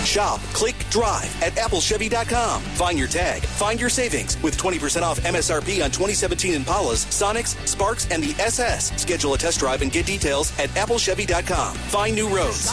Shop, click, drive at applechevy.com. Find your tag, find your savings with 20% off MSRP on 2017 Impalas, Sonics, Sparks, and the SS. Schedule a test drive and get details at applechevy.com. Find new roads.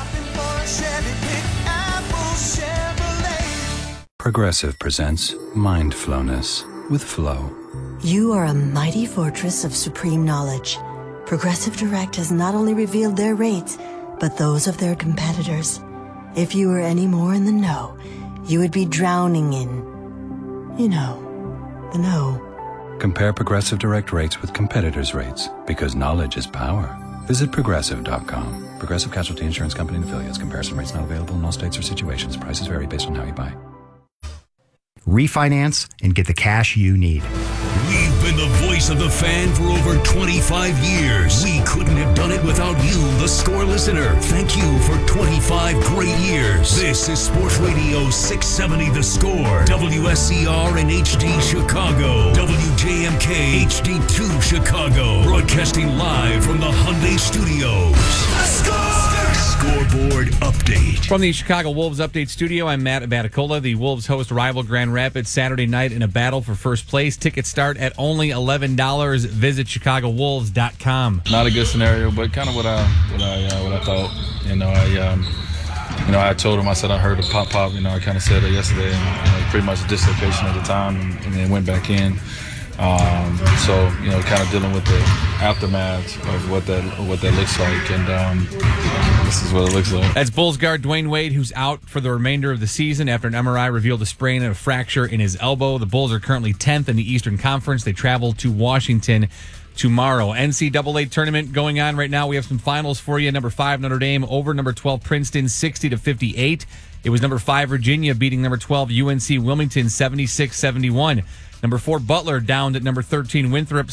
Progressive presents Mindfulness with Flow. You are a mighty fortress of supreme knowledge. Progressive Direct has not only revealed their rates, but those of their competitors. If you were any more in the know, you would be drowning in, the know. Compare Progressive Direct rates with competitors' rates, because knowledge is power. Visit Progressive.com. Progressive Casualty Insurance Company and affiliates. Comparison rates not available in all states or situations. Prices vary based on how you buy. Refinance and get the cash you need. We've been the voice of the fan for over 25 years. We couldn't have done it without you, the Score listener. Thank you for 25 great years. This is Sports Radio 670 The Score. WSCR and HD Chicago. WJMK HD2 Chicago. Broadcasting live from the Hyundai Studios. The Score! Scoreboard update. From the Chicago Wolves Update Studio, I'm Matt Abaticola. The Wolves host rival Grand Rapids Saturday night in a battle for first place. Tickets start at only $11. Visit ChicagoWolves.com. Not a good scenario, but kind of what I thought. I told him, I said I heard a pop. I kind of said it yesterday, and pretty much a dislocation at the time, and then went back in. Kind of dealing with the aftermath of what that looks like, and this is what it looks like. That's Bulls guard Dwayne Wade, who's out for the remainder of the season after an MRI revealed a sprain and a fracture in his elbow. The Bulls are currently 10th in the Eastern Conference. They travel to Washington tomorrow. NCAA tournament going on right now. We have some finals for you. Number 5 Notre Dame over number 12 Princeton 60-58. It was number 5 Virginia beating number 12 UNC Wilmington 76-71. Number 4 Butler down at number 13 Winthrop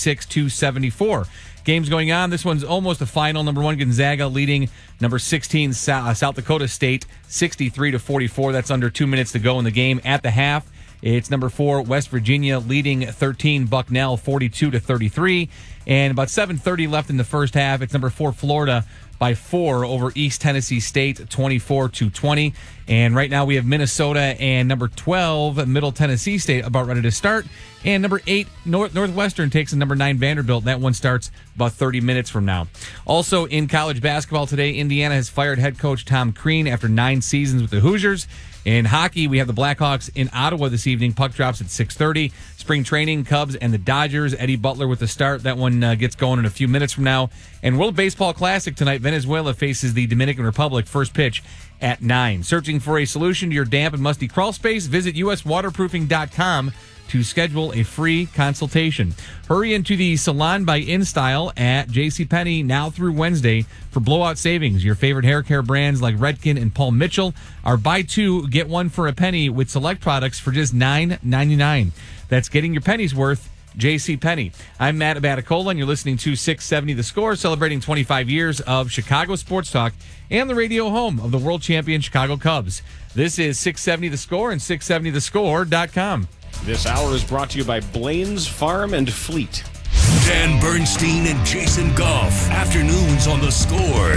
76-74. Games going on. This one's almost a final. Number 1 Gonzaga leading number 16 South Dakota State 63-44. That's under 2 minutes to go in the game. At the half, it's number 4 West Virginia leading 13 Bucknell 42-33. And about 7:30 left in the first half. It's number 4 Florida by 4 over East Tennessee State, 24-20. And right now we have Minnesota and number 12, Middle Tennessee State, about ready to start. And number 8, Northwestern takes the number 9 Vanderbilt. That one starts about 30 minutes from now. Also in college basketball today, Indiana has fired head coach Tom Crean after 9 seasons with the Hoosiers. In hockey, we have the Blackhawks in Ottawa this evening. Puck drops at 6:30. Spring training, Cubs and the Dodgers. Eddie Butler with the start. That one gets going in a few minutes from now. And World Baseball Classic tonight. Venezuela faces the Dominican Republic. First pitch at 9. Searching for a solution to your damp and musty crawl space? Visit uswaterproofing.com to schedule a free consultation. Hurry into the Salon by InStyle at JCPenney now through Wednesday for blowout savings. Your favorite hair care brands like Redken and Paul Mitchell are buy 2, get 1 for a penny with select products for just $9.99. That's getting your pennies worth. JCPenney. I'm Matt Abaticola, and you're listening to 670 The Score, celebrating 25 years of Chicago sports talk and the radio home of the world champion Chicago Cubs. This is 670 The Score and 670thescore.com. This hour is brought to you by Blaine's Farm and Fleet. Dan Bernstein and Jason Goff. Afternoons on The Score.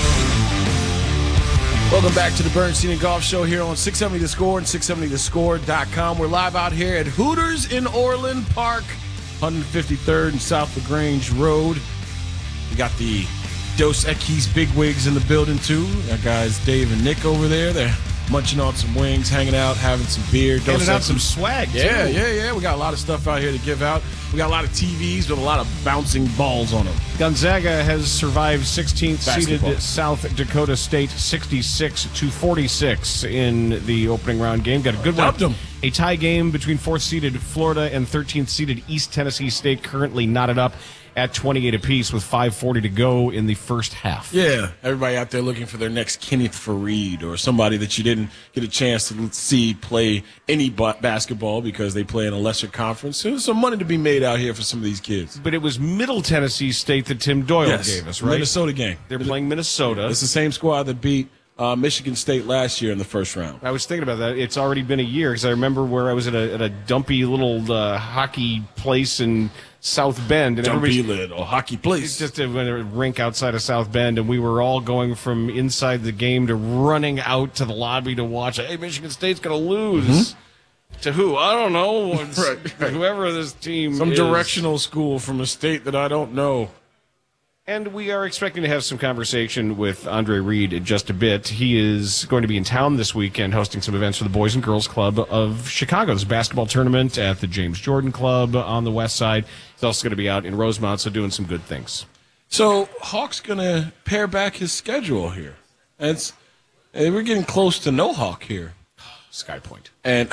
Welcome back to the Bernstein and Goff Show here on 670 The Score and 670thescore.com. We're live out here at Hooters in Orland Park, 153rd and South LaGrange Road. We got the Dos Equis bigwigs in the building, too. Our guys Dave and Nick over there. They're munching on some wings, hanging out, having some beer. Handing out some swag, too. Yeah. We got a lot of stuff out here to give out. We got a lot of TVs with a lot of bouncing balls on them. Gonzaga has survived 16th Basketball. seeded South Dakota State 66-46 in the opening round game. Got a good one. Dubbed them. A tie game between 4th seeded Florida and 13th seeded East Tennessee State, currently knotted up at 28 apiece with 5:40 to go in the first half. Yeah, everybody out there looking for their next Kenneth Faried or somebody that you didn't get a chance to see play any basketball because they play in a lesser conference. So there's some money to be made out here for some of these kids. But it was Middle Tennessee State that Tim Doyle gave us, right? Minnesota game. They're playing Minnesota. It's the same squad that beat Michigan State last year in the first round. I was thinking about that. It's already been a year because I remember where I was at a dumpy little hockey place in South Bend. And Dumpy little hockey place. It's just a rink outside of South Bend, and we were all going from inside the game to running out to the lobby to watch. Hey, Michigan State's going to lose. To who? I don't know. Whoever this team Some is. directional school from a state that I don't know. And we are expecting to have some conversation with Andre Reed in just a bit. He is going to be in town this weekend hosting some events for the Boys and Girls Club of Chicago. There's a basketball tournament at the James Jordan Club on the west side. He's also going to be out in Rosemont, so doing some good things. So Hawk's going to pare back his schedule here. And we're getting close to no Hawk here. Sky Point. And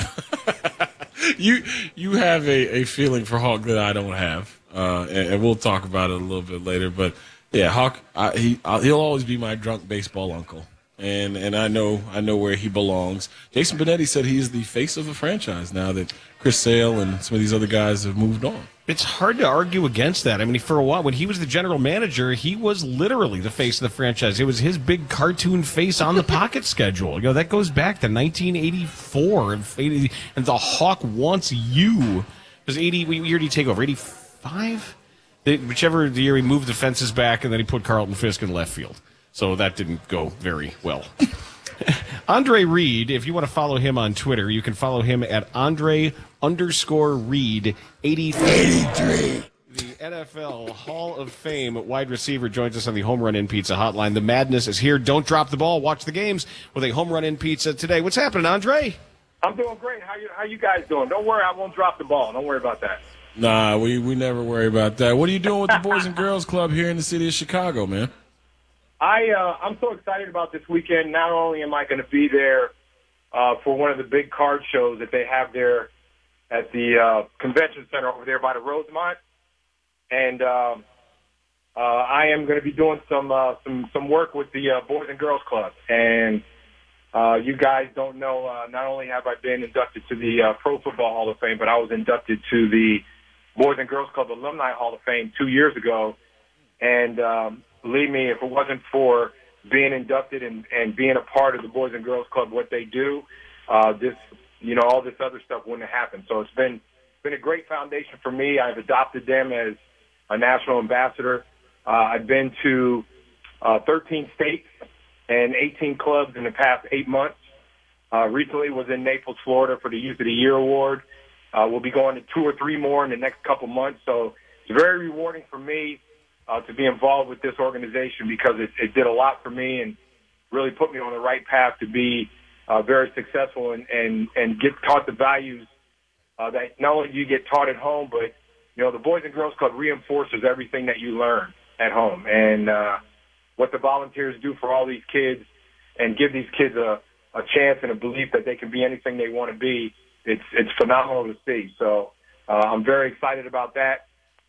you have a feeling for Hawk that I don't have. And we'll talk about it a little bit later. But, yeah, Hawk, he'll always be my drunk baseball uncle. And I know where he belongs. Jason Benetti said he's the face of the franchise now that Chris Sale and some of these other guys have moved on. It's hard to argue against that. I mean, for a while, when he was the general manager, he was literally the face of the franchise. It was his big cartoon face on the pocket schedule. You know, that goes back to 1984. And the Hawk wants you. It was 80, what year did he take over? 85? Whichever the year he moved the fences back, and then he put Carlton Fisk in left field. So that didn't go very well. Andre Reed, if you want to follow him on Twitter, you can follow him at Andre_Reed 83. The NFL Hall of Fame wide receiver joins us on the Home Run In Pizza hotline. The madness is here. Don't drop the ball. Watch the games with a Home Run In Pizza today. What's happening, Andre? I'm doing great. How you guys doing? Don't worry, I won't drop the ball. Don't worry about that. Nah, we never worry about that. What are you doing with the Boys and Girls Club here in the city of Chicago, man? I'm so excited about this weekend. Not only am I going to be there for one of the big card shows that they have there at the convention center over there by the Rosemont, and I am going to be doing some work with the Boys and Girls Club. And you guys don't know, not only have I been inducted to the Pro Football Hall of Fame, but I was inducted to the Boys and Girls Club Alumni Hall of Fame 2 years ago. And believe me, if it wasn't for being inducted and being a part of the Boys and Girls Club, what they do, all this other stuff wouldn't have happened. So it's been a great foundation for me. I've adopted them as a national ambassador. I've been to 13 states and 18 clubs in the past 8 months. Recently was in Naples, Florida for the Youth of the Year Award. We'll be going to 2 or 3 more in the next couple months. So it's very rewarding for me to be involved with this organization because it did a lot for me and really put me on the right path to be very successful and get taught the values that not only do you get taught at home, but, the Boys and Girls Club reinforces everything that you learn at home. And what the volunteers do for all these kids and give these kids a chance and a belief that they can be anything they want to be, it's phenomenal to see. So I'm very excited about that.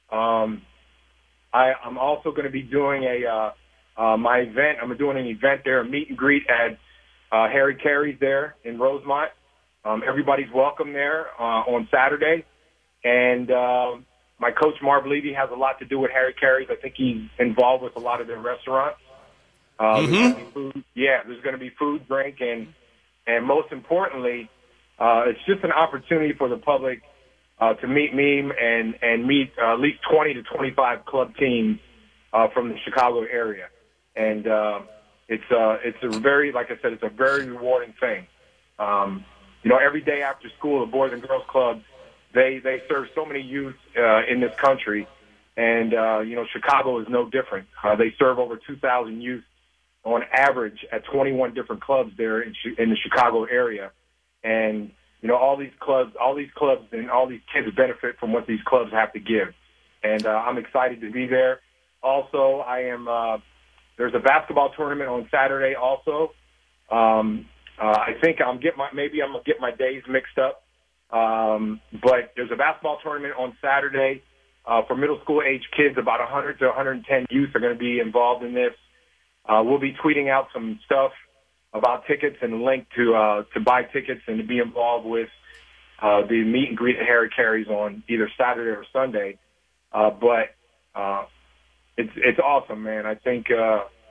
I'm also going to be doing my event. I'm doing an event there, a meet and greet at Harry Carey's there in Rosemont. Everybody's welcome there on Saturday. And my coach, Marv Levy, has a lot to do with Harry Carey's. I think he's involved with a lot of their restaurants. There's going to be food, drink, and most importantly, it's just an opportunity for the public to meet me and meet at least 20 to 25 club teams from the Chicago area. And it's a very, like I said, it's a very rewarding thing. Every day after school, the Boys and Girls Club, they serve so many youth in this country. And, Chicago is no different. They serve over 2,000 youth on average at 21 different clubs there in the Chicago area. And, all these clubs and all these kids benefit from what these clubs have to give. And I'm excited to be there. Also, there's a basketball tournament on Saturday also. I think I'm going to get my days mixed up. But there's a basketball tournament on Saturday for middle school age kids. About 100 to 110 youth are going to be involved in this. We'll be tweeting out some stuff about tickets and a link to buy tickets and to be involved with the meet and greet at Harry Carey's on either Saturday or Sunday. But it's awesome, man. I think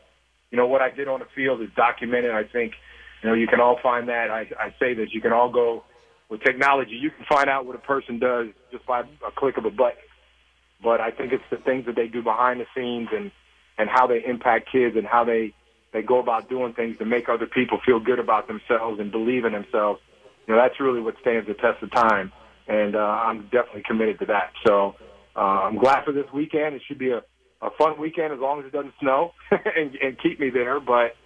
what I did on the field is documented. I think, you can all find that. I say this, you can all go with technology. You can find out what a person does just by a click of a button. But I think it's the things that they do behind the scenes and how they impact kids and how they go about doing things to make other people feel good about themselves and believe in themselves. That's really what stands the test of time. And I'm definitely committed to that. So I'm glad for this weekend. It should be a fun weekend as long as it doesn't snow and keep me there. But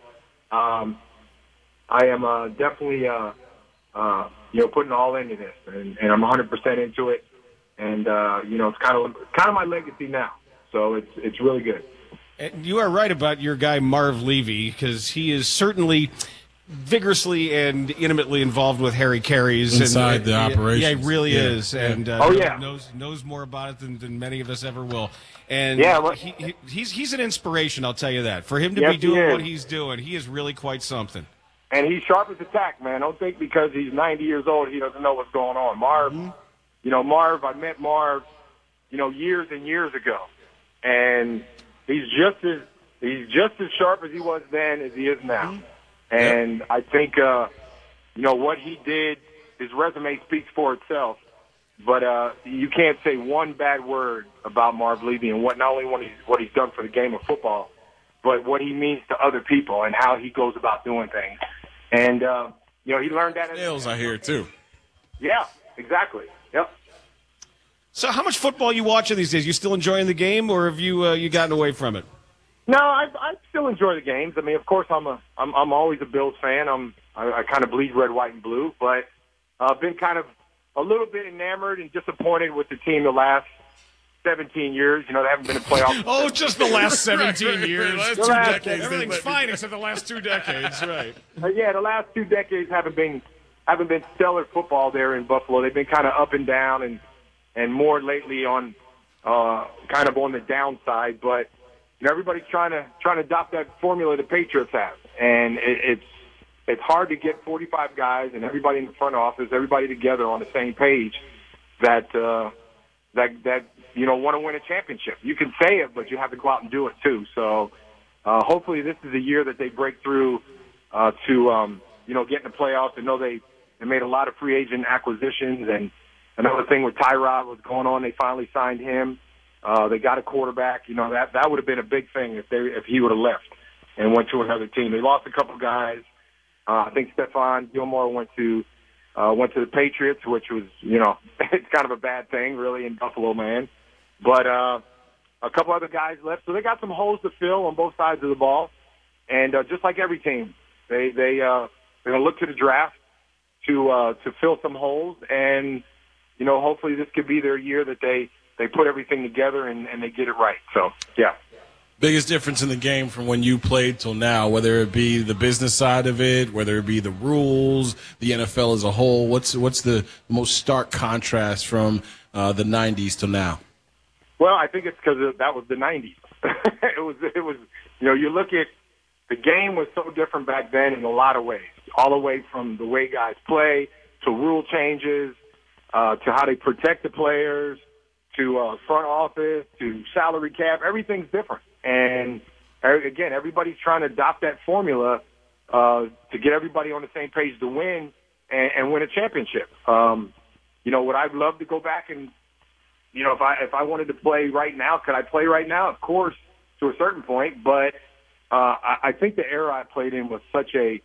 I am definitely putting all into this, and I'm 100% into it. And it's kind of my legacy now. So it's really good. And you are right about your guy Marv Levy, because he is certainly vigorously and intimately involved with Harry Carey's inside the operation. Yeah, he really is, and knows more about it than many of us ever will. And he's an inspiration, I'll tell you that. For him to be doing what he's doing, he is really quite something. And he's sharp as a tack, man. Don't think because he's 90 years old he doesn't know what's going on. Marv, I met Marv, years and years ago, and he's just as sharp as he was then as he is now. And I think, what he did, his resume speaks for itself. But you can't say one bad word about Marv Levy and not only what he's done for the game of football, but what he means to other people and how he goes about doing things. And, he learned that. Nails, I hear, too. Yeah, exactly. Yep. So how much football are you watching these days? You still enjoying the game, or have you gotten away from it? No, I still enjoy the games. I mean, of course, I'm always a Bills fan. I kind of bleed red, white, and blue, but I've been kind of a little bit enamored and disappointed with the team the last 17 years. They haven't been in playoffs. Oh, just the last 17 years. The last 2 decades. Everything's fine except the last 2 decades, right? The last 2 decades haven't been stellar football there in Buffalo. They've been kind of up and down, and more lately on kind of on the downside. But everybody's trying to adopt that formula the Patriots have, and it's hard to get 45 guys and everybody in the front office, everybody together on the same page that want to win a championship. You can say it, but you have to go out and do it too. So hopefully this is a year that they break through to get in the playoffs. I know they made a lot of free agent acquisitions, and another thing with Tyrod was going on. They finally signed him. They got a quarterback. That would have been a big thing if he would have left and went to another team. They lost a couple guys. I think Stephon Gilmore went to the Patriots, which was it's kind of a bad thing, really, in Buffalo, man. But a couple other guys left, so they got some holes to fill on both sides of the ball. And just like every team, they're going to look to the draft to fill some holes, and hopefully this could be their year that they put everything together and they get it right. So, yeah. Biggest difference in the game from when you played till now, whether it be the business side of it, whether it be the rules, the NFL as a whole, what's the most stark contrast from the 90s till now? Well, I think it's because that was the 90s. It was you look at the game was so different back then in a lot of ways, all the way from the way guys play to rule changes to how they protect the players, to front office, to salary cap. Everything's different. And, again, everybody's trying to adopt that formula to get everybody on the same page to win and win a championship. What I'd love to go back and, if I wanted to play right now, could I play right now? Of course, to a certain point. But I think the era I played in was such a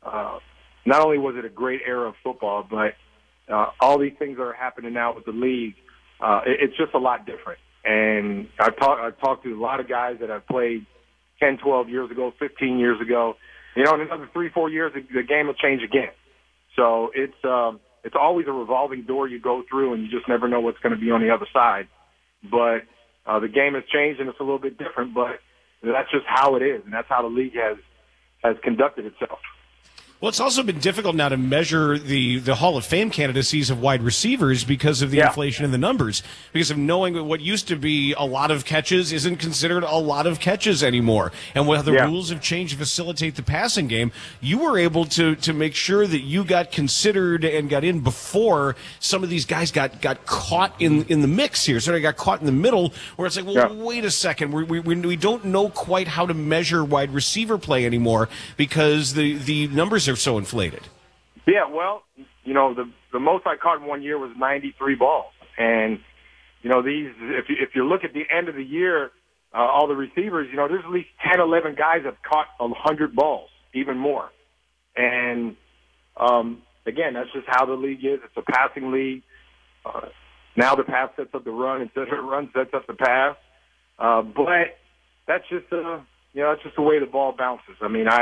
not only was it a great era of football, but all these things that are happening now with the league, it's just a lot different. And I've talked to a lot of guys that I've played 10, 12 years ago, 15 years ago. In another 3-4 years, the game will change again. So it's always a revolving door you go through, and you just never know what's going to be on the other side. But the game has changed, and it's a little bit different, but that's just how it is, and that's how the league has conducted itself. Well, it's also been difficult now to measure the Hall of Fame candidacies of wide receivers because of the inflation in the numbers, because of knowing that what used to be a lot of catches isn't considered a lot of catches anymore. And while the rules have changed to facilitate the passing game, you were able to make sure that you got considered and got in before some of these guys got caught in the mix here. So they got caught in the middle where it's like, well, wait a second. We don't know quite how to measure wide receiver play anymore because the numbers are so inflated. Yeah, well, the most I caught in 1 year was 93 balls. And, these, if you look at the end of the year, all the receivers, there's at least 10, 11 guys that have caught 100 balls, even more. And, again, that's just how the league is. It's a passing league. Now the pass sets up the run instead of the run sets up the pass. But that's just, that's just the way the ball bounces. I mean,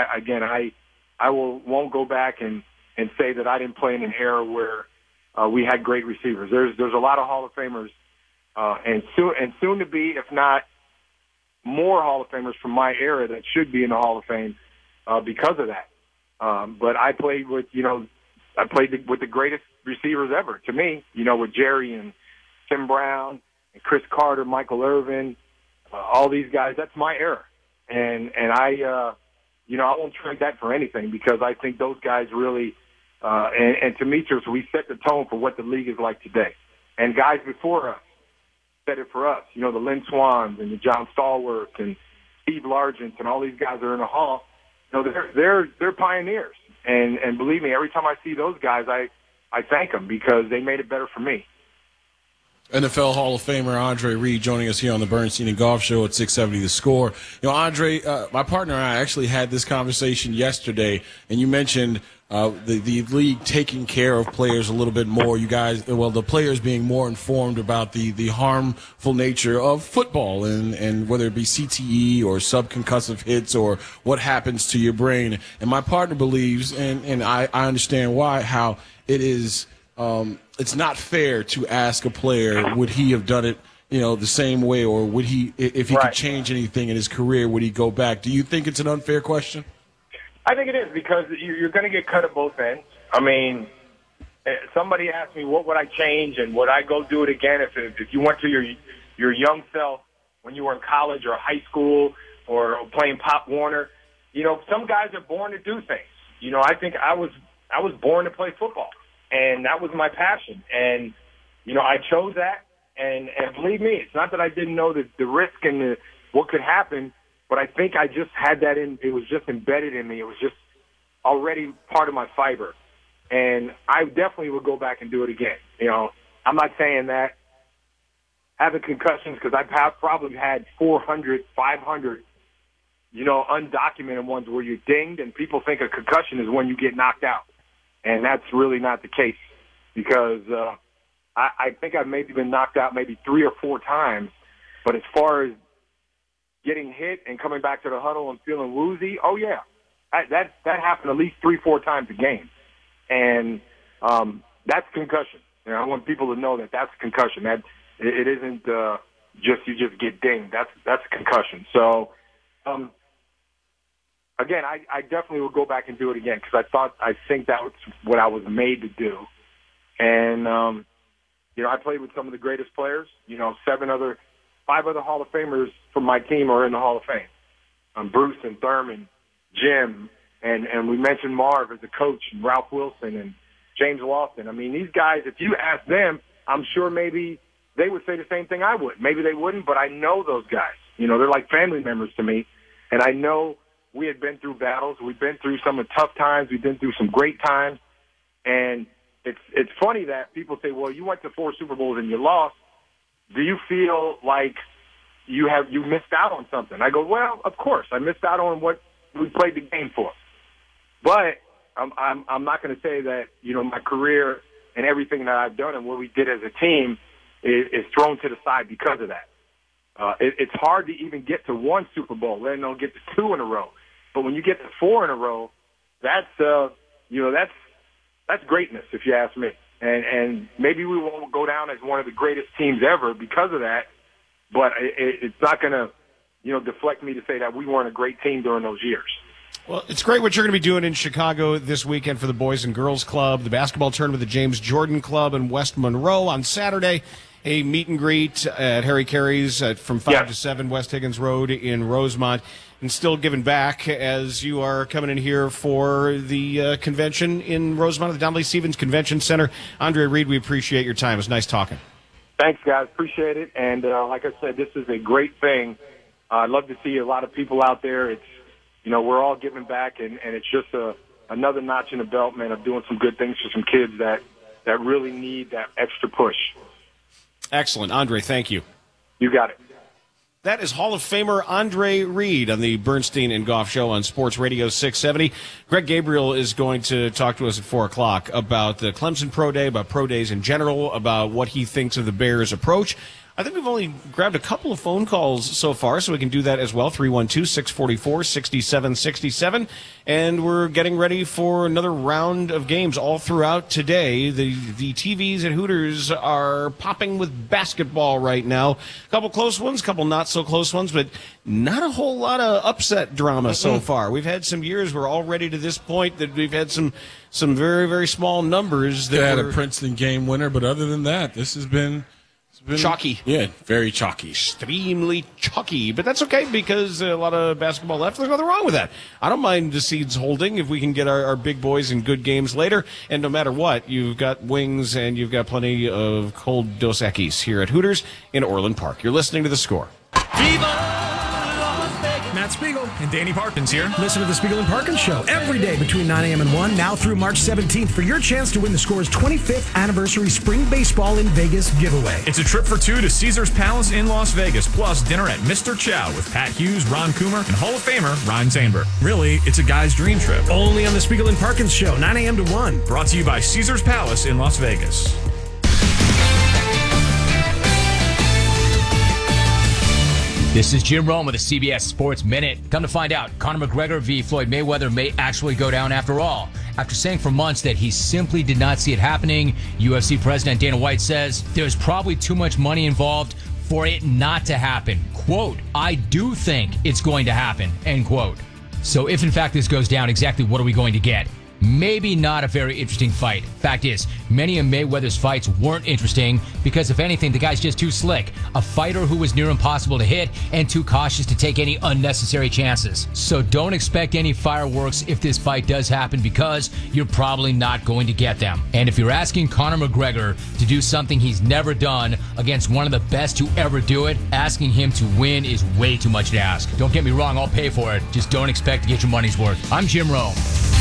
I won't go back and say that I didn't play in an era where we had great receivers. There's a lot of Hall of Famers, and soon to be, if not more Hall of Famers from my era that should be in the Hall of Fame because of that. But I played with the greatest receivers ever to me. With Jerry and Tim Brown and Chris Carter, Michael Irvin, all these guys. That's my era, and I. I won't trade that for anything because I think those guys really, and Demetrius, we set the tone for what the league is like today. And guys before us set it for us. The Lynn Swans and the John Stallworth and Steve Largent and all these guys are in the Hall. They're pioneers. And believe me, every time I see those guys, I thank them because they made it better for me. NFL Hall of Famer Andre Reed joining us here on the Bernstein and Golf Show at 670 The Score. Andre, my partner and I actually had this conversation yesterday, and you mentioned the league taking care of players a little bit more. You guys, the players being more informed about the harmful nature of football and whether it be CTE or subconcussive hits or what happens to your brain. And my partner believes, and I understand why, how it is it's not fair to ask a player, would he have done it, the same way, or would he, if he could change anything in his career, would he go back? Do you think it's an unfair question? I think it is because you're going to get cut at both ends. I mean, somebody asked me what would I change and would I go do it again if you went to your young self when you were in college or high school or playing Pop Warner. Some guys are born to do things. I think I was born to play football. And that was my passion. And, I chose that. And believe me, it's not that I didn't know the risk and what could happen, but I think I just had that it was just embedded in me. It was just already part of my fiber. And I definitely would go back and do it again. I'm not saying that having concussions, because I've probably had 400, 500, undocumented ones where you're dinged, and people think a concussion is when you get knocked out. And that's really not the case because I think I've maybe been knocked out maybe 3 or 4 times. But as far as getting hit and coming back to the huddle and feeling woozy, oh, yeah. That happened at least 3-4 times a game. And that's concussion. I want people to know that that's concussion. That it isn't just you just get dinged. That's concussion. So, again, I definitely would go back and do it again because I think that was what I was made to do. And, I played with some of the greatest players. 5 other Hall of Famers from my team are in the Hall of Fame. Bruce and Thurman, Jim, and we mentioned Marv as a coach, and Ralph Wilson and James Lawson. I mean, these guys, if you ask them, I'm sure maybe they would say the same thing I would. Maybe they wouldn't, but I know those guys. They're like family members to me. And I know we had been through battles. We've been through some tough times. We've been through some great times. And it's funny that people say, well, you went to 4 Super Bowls and you lost. Do you feel like you missed out on something? I go, well, of course. I missed out on what we played the game for. But I'm not going to say that, my career and everything that I've done and what we did as a team is thrown to the side because of that. It's hard to even get to 1 Super Bowl, let alone get to 2 in a row. But when you get to 4 in a row, that's greatness, if you ask me. And maybe we won't go down as one of the greatest teams ever because of that. But it's not going to, deflect me to say that we weren't a great team during those years. Well, it's great what you're going to be doing in Chicago this weekend for the Boys and Girls Club, the basketball tournament, the James Jordan Club in West Monroe on Saturday. A meet and greet at Harry Carey's from 5 to 7 West Higgins Road in Rosemont. And still giving back as you are coming in here for the convention in Rosemont at the Donnelly Stevens Convention Center. Andre Reed, we appreciate your time. It was nice talking. Thanks, guys. Appreciate it. And like I said, this is a great thing. I'd love to see a lot of people out there. It's, we're all giving back, and it's just another notch in the belt, man, of doing some good things for some kids that really need that extra push. Excellent. Andre, thank you. You got it. That is Hall of Famer Andre Reed on the Bernstein and Goff Show on Sports Radio 670. Greg Gabriel is going to talk to us at 4 o'clock about the Clemson Pro Day, about Pro Days in general, about what he thinks of the Bears' approach. I think we've only grabbed a couple of phone calls so far, so we can do that as well. 312-644-6767. And we're getting ready for another round of games all throughout today. The TVs at Hooters are popping with basketball right now. A couple close ones, a couple not so close ones, but not a whole lot of upset drama so far. We've had some years where already to this point that we've had some very, very small numbers. That had a Princeton game winner, but other than that, this has been chalky. Yeah, very chalky. Extremely chalky. But that's okay because a lot of basketball left. There's nothing wrong with that. I don't mind the seeds holding if we can get our big boys in good games later. And no matter what, you've got wings and you've got plenty of cold Dos Equis here at Hooters in Orland Park. You're listening to The Score. Matt Spiegel and Danny Parkins here. Listen to the Spiegel and Parkins Show every day between 9 a.m. and 1, now through March 17th, for your chance to win the Score's 25th anniversary Spring Baseball in Vegas giveaway. It's a trip for two to Caesars Palace in Las Vegas, plus dinner at Mr. Chow with Pat Hughes, Ron Coomer, and Hall of Famer Ryan Sandberg. Really, it's a guy's dream trip. Only on the Spiegel and Parkins Show, 9 a.m. to 1. Brought to you by Caesars Palace in Las Vegas. This is Jim Rome with the CBS Sports Minute. Come to find out, Conor McGregor v. Floyd Mayweather may actually go down after all. After saying for months that he simply did not see it happening, UFC President Dana White says there's probably too much money involved for it not to happen. Quote, I do think it's going to happen, end quote. So if in fact this goes down, exactly what are we going to get? Maybe not a very interesting fight. Fact is, many of Mayweather's fights weren't interesting because, if anything, the guy's just too slick. A fighter who was near impossible to hit and too cautious to take any unnecessary chances. So don't expect any fireworks if this fight does happen because you're probably not going to get them. And if you're asking Conor McGregor to do something he's never done against one of the best to ever do it, asking him to win is way too much to ask. Don't get me wrong, I'll pay for it. Just don't expect to get your money's worth. I'm Jim Rome.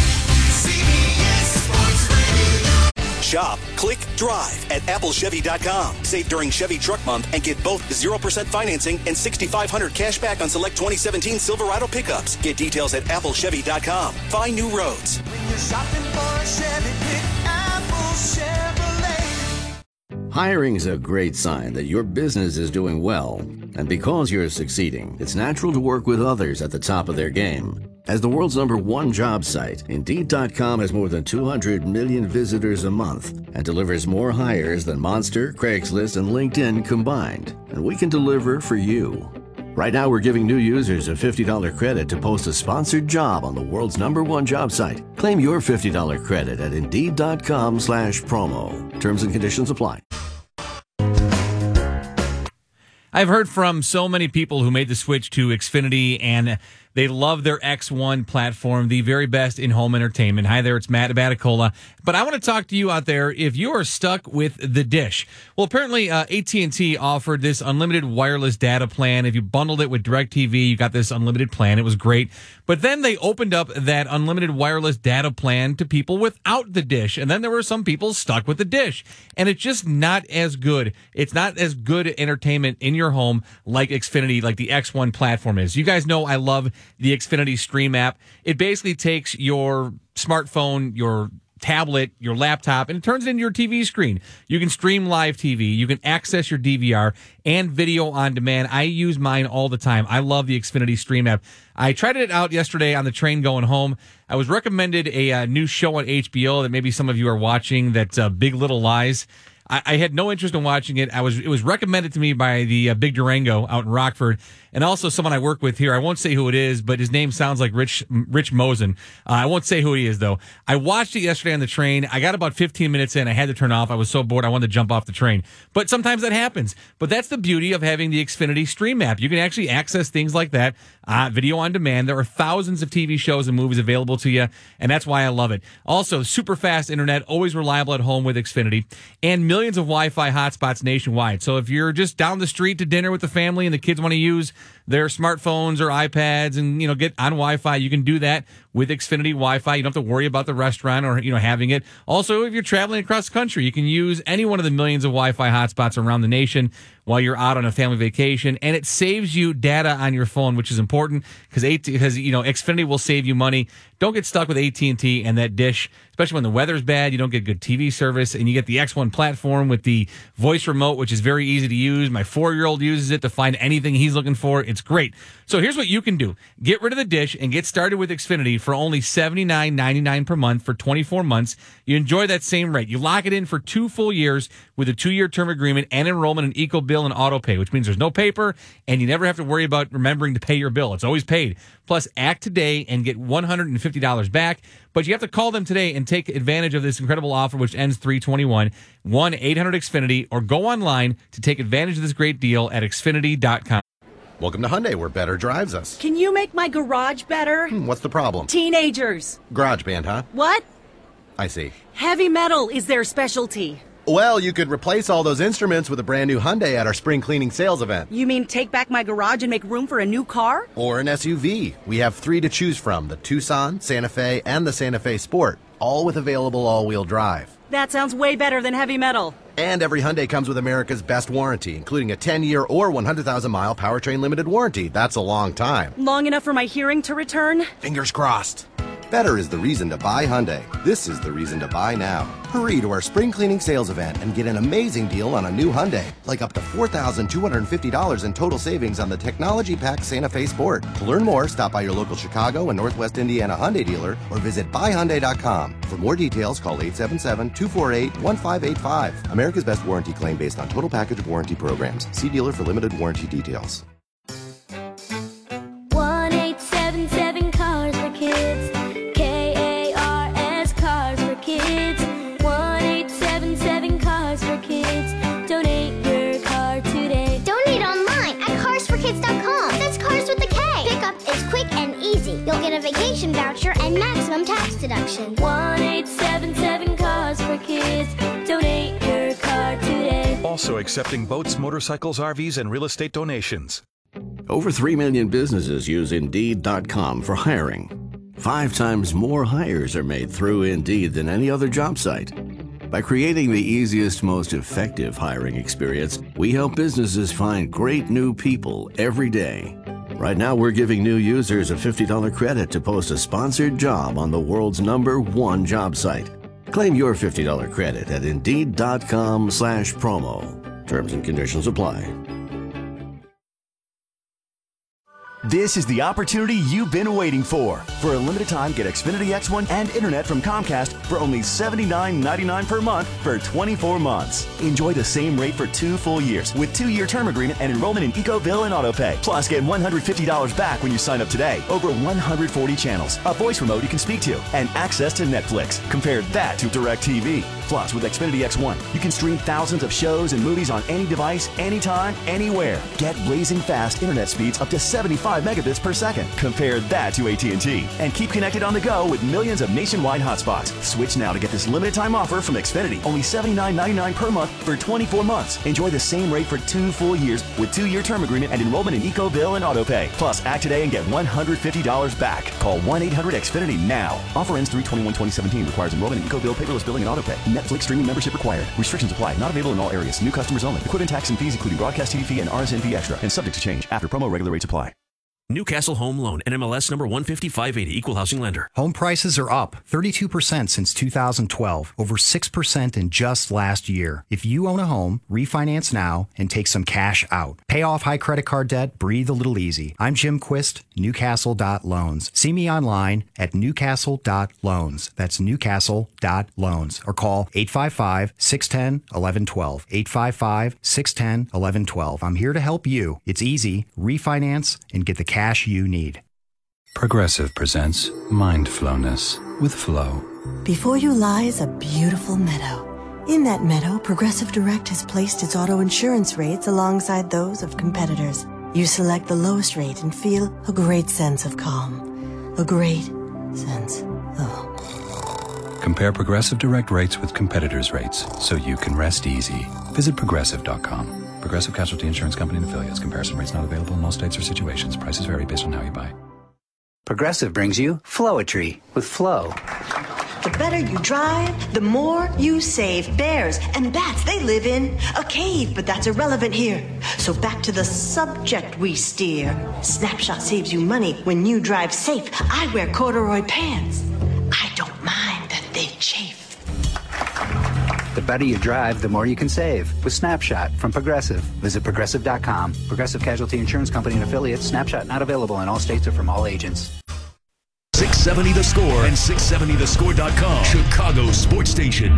Shop, click, drive at applechevy.com. Save during Chevy Truck Month and get both 0% financing and $6,500 cash back on select 2017 Silverado pickups. Get details at applechevy.com. Find new roads. When you're shopping for a Chevy, pick Apple Chevrolet. Hiring's a great sign that your business is doing well. And because you're succeeding, it's natural to work with others at the top of their game. As the world's #1 job site, Indeed.com has more than 200 million visitors a month and delivers more hires than Monster, Craigslist, and LinkedIn combined. And we can deliver for you. Right now, we're giving new users a $50 credit to post a sponsored job on the world's #1 job site. Claim your $50 credit at Indeed.com/promo. Terms and conditions apply. I've heard from so many people who made the switch to Xfinity, and they love their X1 platform, the very best in home entertainment. Hi there, it's Matt Abaticola. But I want to talk to you out there if you are stuck with the dish. Well, apparently AT&T offered this unlimited wireless data plan. If you bundled it with DirecTV, you got this unlimited plan. It was great. But then they opened up that unlimited wireless data plan to people without the dish. And then there were some people stuck with the dish. And it's just not as good. It's not as good entertainment in your home like Xfinity, like the X1 platform is. You guys know I love the Xfinity Stream app. It basically takes your smartphone, your tablet, your laptop, and it turns it into your TV screen. You can stream live TV. You can access your DVR and video on demand. I use mine all the time. I love the Xfinity Stream app. I tried it out yesterday on the train going home. I was recommended a new show on HBO that maybe some of you are watching, that's Big Little Lies. I had no interest in watching it. It was recommended to me by the Big Durango out in Rockford, and also someone I work with here. I won't say who it is, but his name sounds like Rich Mosen. I won't say who he is, though. I watched it yesterday on the train. I got about 15 minutes in. I had to turn off. I was so bored I wanted to jump off the train. But sometimes that happens. But that's the beauty of having the Xfinity Stream app. You can actually access things like that, video on demand. There are thousands of TV shows and movies available to you, and that's why I love it. Also, super fast internet, always reliable at home with Xfinity, and millions of Wi-Fi hotspots nationwide. So if you're just down the street to dinner with the family and the kids want to use their smartphones or iPads and get on Wi-Fi, you can do that with Xfinity Wi-Fi. You don't have to worry about the restaurant or having it. Also, if you're traveling across the country, you can use any one of the millions of Wi-Fi hotspots around the nation while you're out on a family vacation, and it saves you data on your phone, which is important because Xfinity will save you money. Don't get stuck with AT&T and that dish, especially when the weather's bad. You don't get good TV service, and you get the X1 platform with the voice remote, which is very easy to use. My 4-year-old uses it to find anything he's looking for. It's great. So here's what you can do. Get rid of the dish and get started with Xfinity for only $79.99 per month for 24 months. You enjoy that same rate. You lock it in for 2 full years with a 2-year term agreement and enrollment in EcoBill and AutoPay, which means there's no paper and you never have to worry about remembering to pay your bill. It's always paid. Plus, act today and get $150 back. But you have to call them today and take advantage of this incredible offer, which ends 3/21. 1-800-XFINITY, or go online to take advantage of this great deal at Xfinity.com. Welcome to Hyundai, where better drives us. Can you make my garage better? What's the problem? Teenagers. Garage band, huh? What? I see. Heavy metal is their specialty. Well, you could replace all those instruments with a brand new Hyundai at our spring cleaning sales event. You mean take back my garage and make room for a new car? Or an SUV. We have 3 to choose from, the Tucson, Santa Fe, and the Santa Fe Sport, all with available all-wheel drive. That sounds way better than heavy metal. And every Hyundai comes with America's best warranty, including a 10-year or 100,000-mile powertrain limited warranty. That's a long time. Long enough for my hearing to return? Fingers crossed. Better is the reason to buy Hyundai. This is the reason to buy now. Hurry to our spring cleaning sales event and get an amazing deal on a new Hyundai, like up to $4,250 in total savings on the Technology Pack Santa Fe Sport. To learn more, stop by your local Chicago and Northwest Indiana Hyundai dealer or visit buyhyundai.com. For more details, call 877-248-1585. America's best warranty claim based on total package of warranty programs. See dealer for limited warranty details. 1-877 Cars for Kids. Cars for Kids. 1-877 Cars for Kids. Donate your car today. Donate online at carsforkids.com. That's cars with a K. Pickup is quick and easy. You'll get a vacation voucher and maximum tax deduction. 1-877 Cars for Kids. Donate your car today. Also accepting boats, motorcycles, RVs, and real estate donations. Over 3 million businesses use Indeed.com for hiring. 5 times more hires are made through Indeed than any other job site. By creating the easiest, most effective hiring experience, we help businesses find great new people every day. Right now, we're giving new users a $50 credit to post a sponsored job on the world's #1 job site. Claim your $50 credit at Indeed.com/promo. Terms and conditions apply. This is the opportunity you've been waiting for. For a limited time, get Xfinity X1 and internet from Comcast for only $79.99 per month for 24 months. Enjoy the same rate for 2 full years with 2-year term agreement and enrollment in EcoBill and AutoPay. Plus, get $150 back when you sign up today. Over 140 channels, a voice remote you can speak to, and access to Netflix. Compare that to DirecTV. Plus, with Xfinity X1, you can stream thousands of shows and movies on any device, anytime, anywhere. Get blazing fast internet speeds up to 75 megabits per second. Compare that to AT&T. And keep connected on the go with millions of nationwide hotspots. Switch now to get this limited time offer from Xfinity. Only $79.99 per month for 24 months. Enjoy the same rate for 2 full years with 2-year term agreement and enrollment in EcoBill and AutoPay. Plus, act today and get $150 back. Call 1-800-XFINITY now. Offer ends 3/21/2017. Requires enrollment in EcoBill, paperless billing, and AutoPay. Netflix streaming membership required. Restrictions apply. Not available in all areas. New customers only. Equipment tax and fees including broadcast TV fee and RSN fee extra and subject to change after promo. Regular rates apply. Newcastle Home Loan, NMLS number 15580, Equal Housing Lender. Home prices are up 32% since 2012, over 6% in just last year. If you own a home, refinance now and take some cash out. Pay off high credit card debt, breathe a little easy. I'm Jim Quist, Newcastle.loans. See me online at Newcastle.loans. That's Newcastle.loans. Or call 855-610-1112. 855-610-1112. I'm here to help you. It's easy. Refinance and get the cash you need. Progressive presents Mindflowness with Flow. Before you lies a beautiful meadow. In that meadow, Progressive Direct has placed its auto insurance rates alongside those of competitors. You select the lowest rate and feel a great sense of calm. A great sense of... Compare Progressive Direct rates with competitors' rates so you can rest easy. Visit Progressive.com. Progressive Casualty Insurance Company and affiliates. Comparison rates not available in all states or situations. Prices vary based on how you buy. Progressive brings you Flowetry with Flow. The better you drive, the more you save. Bears and bats, they live in a cave, but that's irrelevant here. So back to the subject we steer. Snapshot saves you money when you drive safe. I wear corduroy pants. I don't mind that they chafe. The better you drive, the more you can save with Snapshot from Progressive. Visit Progressive.com. Progressive Casualty Insurance Company and affiliates. Snapshot not available in all states or from all agents. 670 The Score and 670thescore.com. Chicago Sports Station.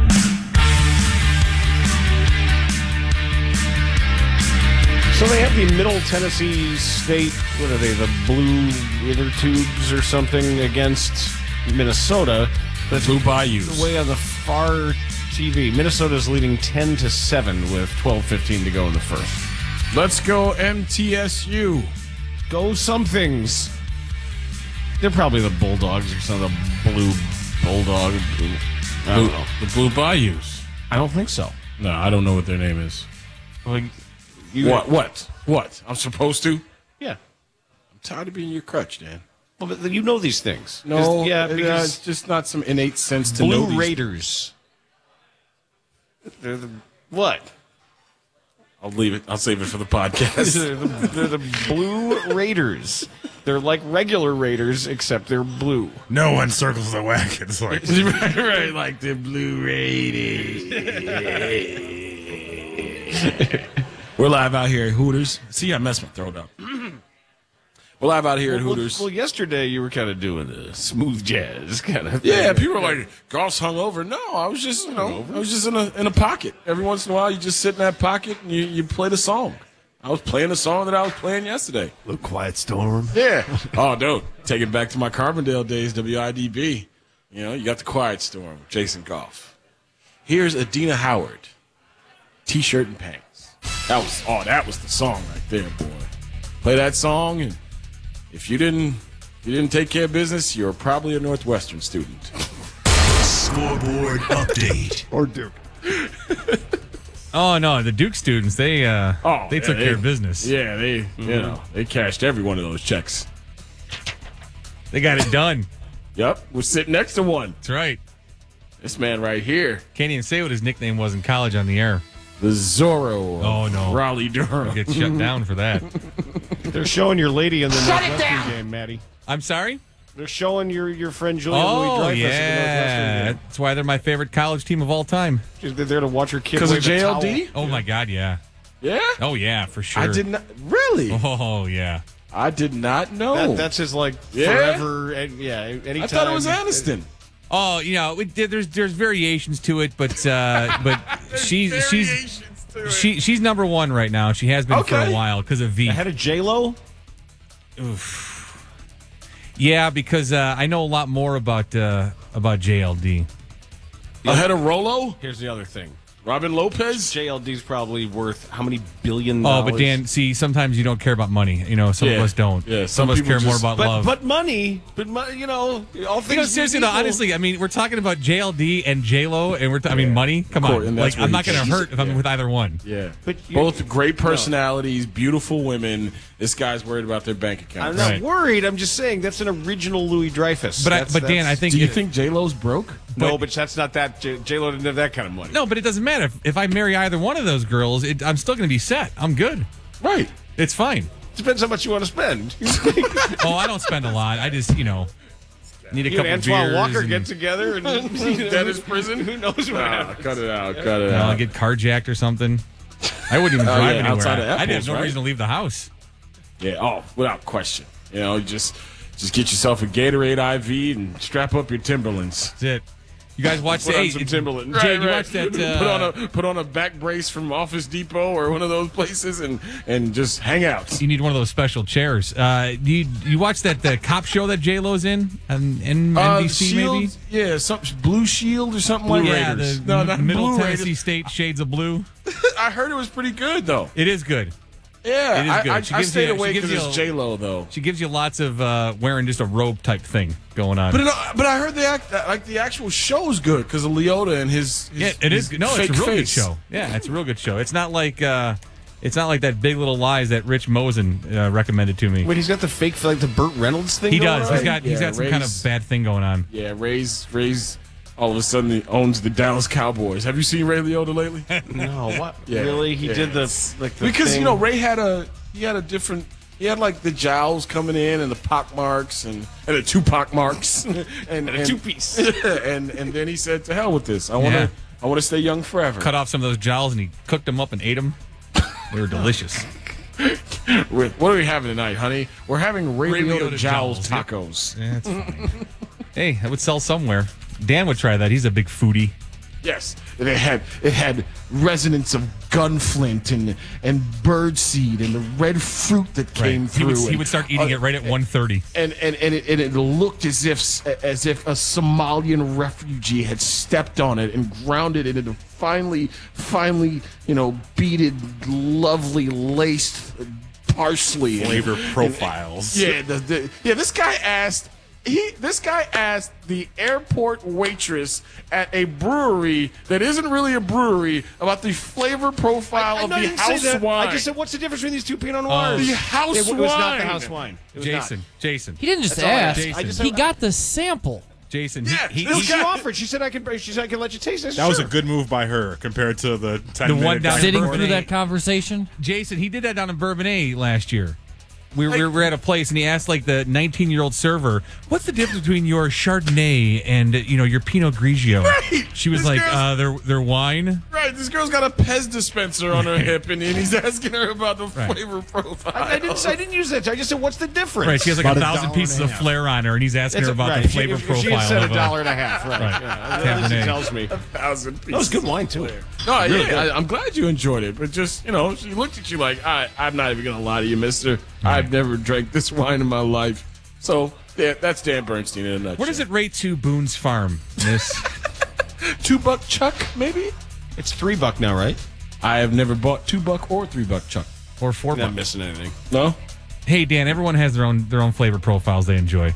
So they have the Middle Tennessee State, what are they, the Blue Inner Tubes or something against Minnesota. That's Blue Bayous. Way on the far TV. Minnesota's leading 10-7 with 12:15 to go in the first. Let's go MTSU. Go somethings. They're probably the Bulldogs or some of the Blue Bulldog. I don't know. The Blue Bayous. I don't think so. No, I don't know what their name is. Like, What? I'm supposed to? Yeah. I'm tired of being your crutch, Dan. Well, but you know these things. No, because it's just not some innate sense to know Blue these Raiders. They're the what? I'll leave it. I'll save it for the podcast. They're the Blue Raiders. They're like regular Raiders, except they're blue. No one circles the wagons like right, like the Blue Raiders. We're live out here at Hooters. See, I messed my throat up. We're live out here at Hooters. Well, yesterday you were kind of doing the smooth jazz kind of thing. Yeah, people were like, "Golf's hungover." No, I was just, I was just in a pocket. Every once in a while, you just sit in that pocket and you play the song. I was playing the song that I was playing yesterday. Little Quiet Storm. Yeah. Oh, dude, take it back to my Carbondale days, WIDB. You know, you got the Quiet Storm, Jason Goff. Here's Adina Howard, T-shirt and pants. That was the song right there, boy. Play that song, and if you didn't take care of business, you're probably a Northwestern student. Scoreboard update. Or Duke. Oh no, the Duke students they took care of business. Yeah, they cashed every one of those checks. They got it done. Yep, we're sitting next to one. That's right. This man right here. Can't even say what his nickname was in college on the air. The Zorro. Oh no, Raleigh Durham. You'll get shut down for that. They're showing your lady in the Northwestern game, Maddie. I'm sorry? They're showing your friend Julia Oh, Louis-Dreyfus in the Northwestern yeah. game. That's why they're my favorite college team of all time. They're there to watch her kid Because of wave a towel. JLD? Oh, my God, yeah. Yeah? Oh, yeah, for sure. I did not. Really? Oh, yeah. I did not know. That's his, like, Yeah? forever. Anytime. I thought it was Aniston. Oh, you know, there's variations to it, but she's number one right now. She has been for a while because of V. Ahead of J-Lo? Oof. Yeah, because I know a lot more about JLD. Ahead of Rolo? Here's the other thing. Robin Lopez? JLD's probably worth how many $billion? Oh, but Dan, see, sometimes you don't care about money. You know, some of us don't. Yeah, some of us care more about love. But money, you know, all things. Seriously, though, honestly, I mean, we're talking about JLD and J-Lo, and money. Come on, like I'm not going to hurt if I'm with either one. Yeah, but both great personalities, beautiful women. This guy's worried about their bank account. I'm not worried. I'm just saying that's an original Louis Dreyfus. But Dan, I think. Do you think J-Lo's broke? No, but that's not that. J-Lo didn't have that kind of money. No, but it doesn't matter. If I marry either one of those girls, I'm still going to be set. I'm good. Right. It's fine. Depends how much you want to spend. Oh, I don't spend a lot. I just, need a You couple and beers. Antoine Walker get together and Dennis prison. Who knows what happens? Cut it out. I'll get carjacked or something. I wouldn't even drive anywhere. outside of I'd have Apple's, no right? reason to leave the house. Yeah, without question. Just get yourself a Gatorade IV and strap up your Timberlands. That's it. You guys watch Put on some Timberlands. Jay, you watched that? Put on a back brace from Office Depot or one of those places and just hang out. You need one of those special chairs. You watched the cop show that J-Lo's in on NBC Shield, maybe? Yeah, Blue Shield or something like that. Raiders. No, not Middle Blue Tennessee Raiders. State Shades of Blue. I heard it was pretty good though. It is good. Yeah, It is good. I stayed away because it's J-Lo though. She gives you lots of wearing just a robe type thing going on. But I heard the actual show's good because of Leota and his it is good. No, it's a real good show. Yeah, it's a real good show. It's not like that Big Little Lies that Rich Mosen recommended to me. Wait, he's got the fake, like the Burt Reynolds thing. He going does. on? He's got some kind of bad thing going on. Yeah, Ray's all of a sudden he owns the Dallas Cowboys. Have you seen Ray Liotta lately? No, what? Yeah, Really? He did the because thing. Ray had a different. He had like the jowls coming in and the pock marks and the Tupac marks and a two-piece. and then he said, "To hell with this. I want to stay young forever." Cut off some of those jowls and he cooked them up and ate them. They were delicious. What are we having tonight, honey? We're having Ray Liotta jowls Yep. tacos. Yeah, that's fine. Hey, that would sell somewhere. Dan would try that. He's a big foodie. Yes, it had resonance of gunflint and birdseed and the red fruit that came through. He would start eating it right at 1:30. And it looked as if a Somalian refugee had stepped on it and ground it into finely beaded, lovely laced parsley Flavor profiles. This guy asked. This guy asked the airport waitress at a brewery that isn't really a brewery about the flavor profile of the house wine. I just said, what's the difference between these two Pinot Noirs? The house it wine. was not the house wine. It was Jason. He didn't just That's all I ask. asked. I just He said- got the sample. Jason, she offered. She said I can let you taste this. That was a good move by her compared to the 10 The one down Sitting Bourbonnais. through that conversation. Jason, he did that down in Bourbonnais last year. We were at a place and he asked like the 19-year-old server, "What's the difference between your Chardonnay and your Pinot Grigio?" Right. She was like, "They're wine." Right, this girl's got a Pez dispenser on her hip, and he's asking her about the flavor profile. I didn't use that. I just said, what's the difference? Right, she has like About 1,000 pieces of flair on her, and he's asking her about the flavor profile. She had said of $1.50. Right. Yeah, at least it tells me. 1,000 pieces. That was good wine too. No, Really good. I'm glad you enjoyed it, but just she looked at you like, I'm not even gonna lie to you, Mister. I've never drank this wine in my life. So that's Dan Bernstein in a nutshell. What does it rate to Boone's Farm, Miss? $2 Chuck, maybe? It's $3 now, right? I have never bought $2 or $3 Chuck. Or $4? Not missing anything. No. Hey Dan, everyone has their own flavor profiles they enjoy.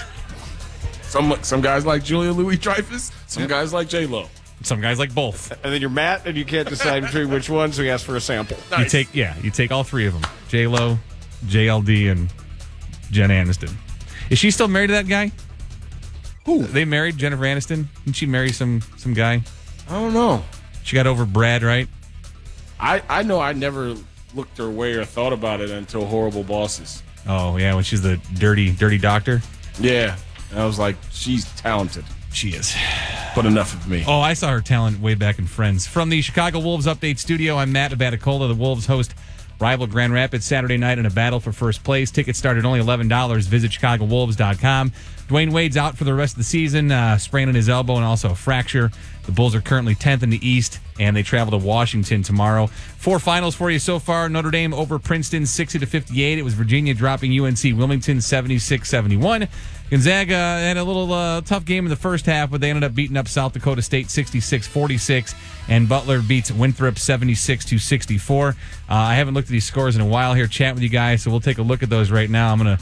Some guys like Julia Louis-Dreyfus. Some guys like J-Lo. Some guys like both. And then you're Matt, and you can't decide between which one, so you ask for a sample. You take all three of them: J-Lo, JLD, and Jen Aniston. Is she still married to that guy? Who? They married Jennifer Aniston? Didn't she marry some guy? I don't know. She got over Brad, right? I know I never looked her way or thought about it until Horrible Bosses. Oh yeah, when she's the dirty doctor. Yeah, and I was like, she's talented. She is. But enough of me. Oh, I saw her talent way back in Friends. From the Chicago Wolves Update Studio, I'm Matt Abaticola. The Wolves host rival Grand Rapids Saturday night in a battle for first place. Tickets start at only $11. Visit ChicagoWolves.com. Dwayne Wade's out for the rest of the season, spraining his elbow and also a fracture. The Bulls are currently 10th in the East, and they travel to Washington tomorrow. 4 finals for you so far. Notre Dame over Princeton, 60-58. It was Virginia dropping UNC Wilmington, 76-71. Gonzaga had a little tough game in the first half, but they ended up beating up South Dakota State 66-46, and Butler beats Winthrop 76-64. I haven't looked at these scores in a while here, chatting with you guys, so we'll take a look at those right now. I'm going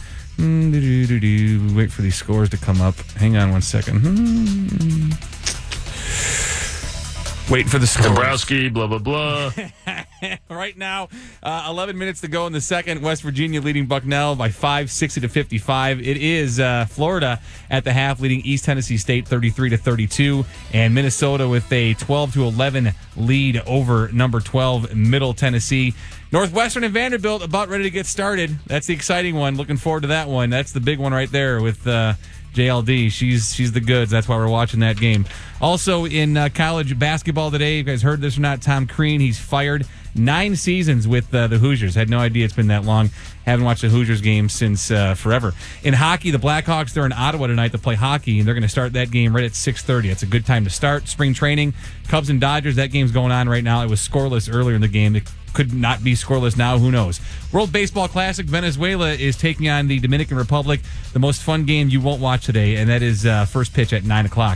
to wait for these scores to come up. Hang on one second. Waiting for the scores. Dombrowski, blah, blah, blah. Right now, 11 minutes to go in the second. West Virginia leading Bucknell by 5, 60-55. It is Florida at the half leading East Tennessee State 33-32, and Minnesota with a 12-11 lead over number 12 Middle Tennessee. Northwestern and Vanderbilt about ready to get started. That's the exciting one. Looking forward to that one. That's the big one right there with JLD. She's the goods. That's why we're watching that game. Also in college basketball today, you guys heard this or not, Tom Crean, he's fired. 9 seasons with the Hoosiers. Had no idea it's been that long. Haven't watched a Hoosiers game since forever. In hockey, the Blackhawks, they're in Ottawa tonight to play hockey, and they're going to start that game right at 6:30. It's a good time to start. Spring training, Cubs and Dodgers, that game's going on right now. It was scoreless earlier in the game. It could not be scoreless now. Who knows? World Baseball Classic, Venezuela is taking on the Dominican Republic. The most fun game you won't watch today, and that is first pitch at 9 o'clock.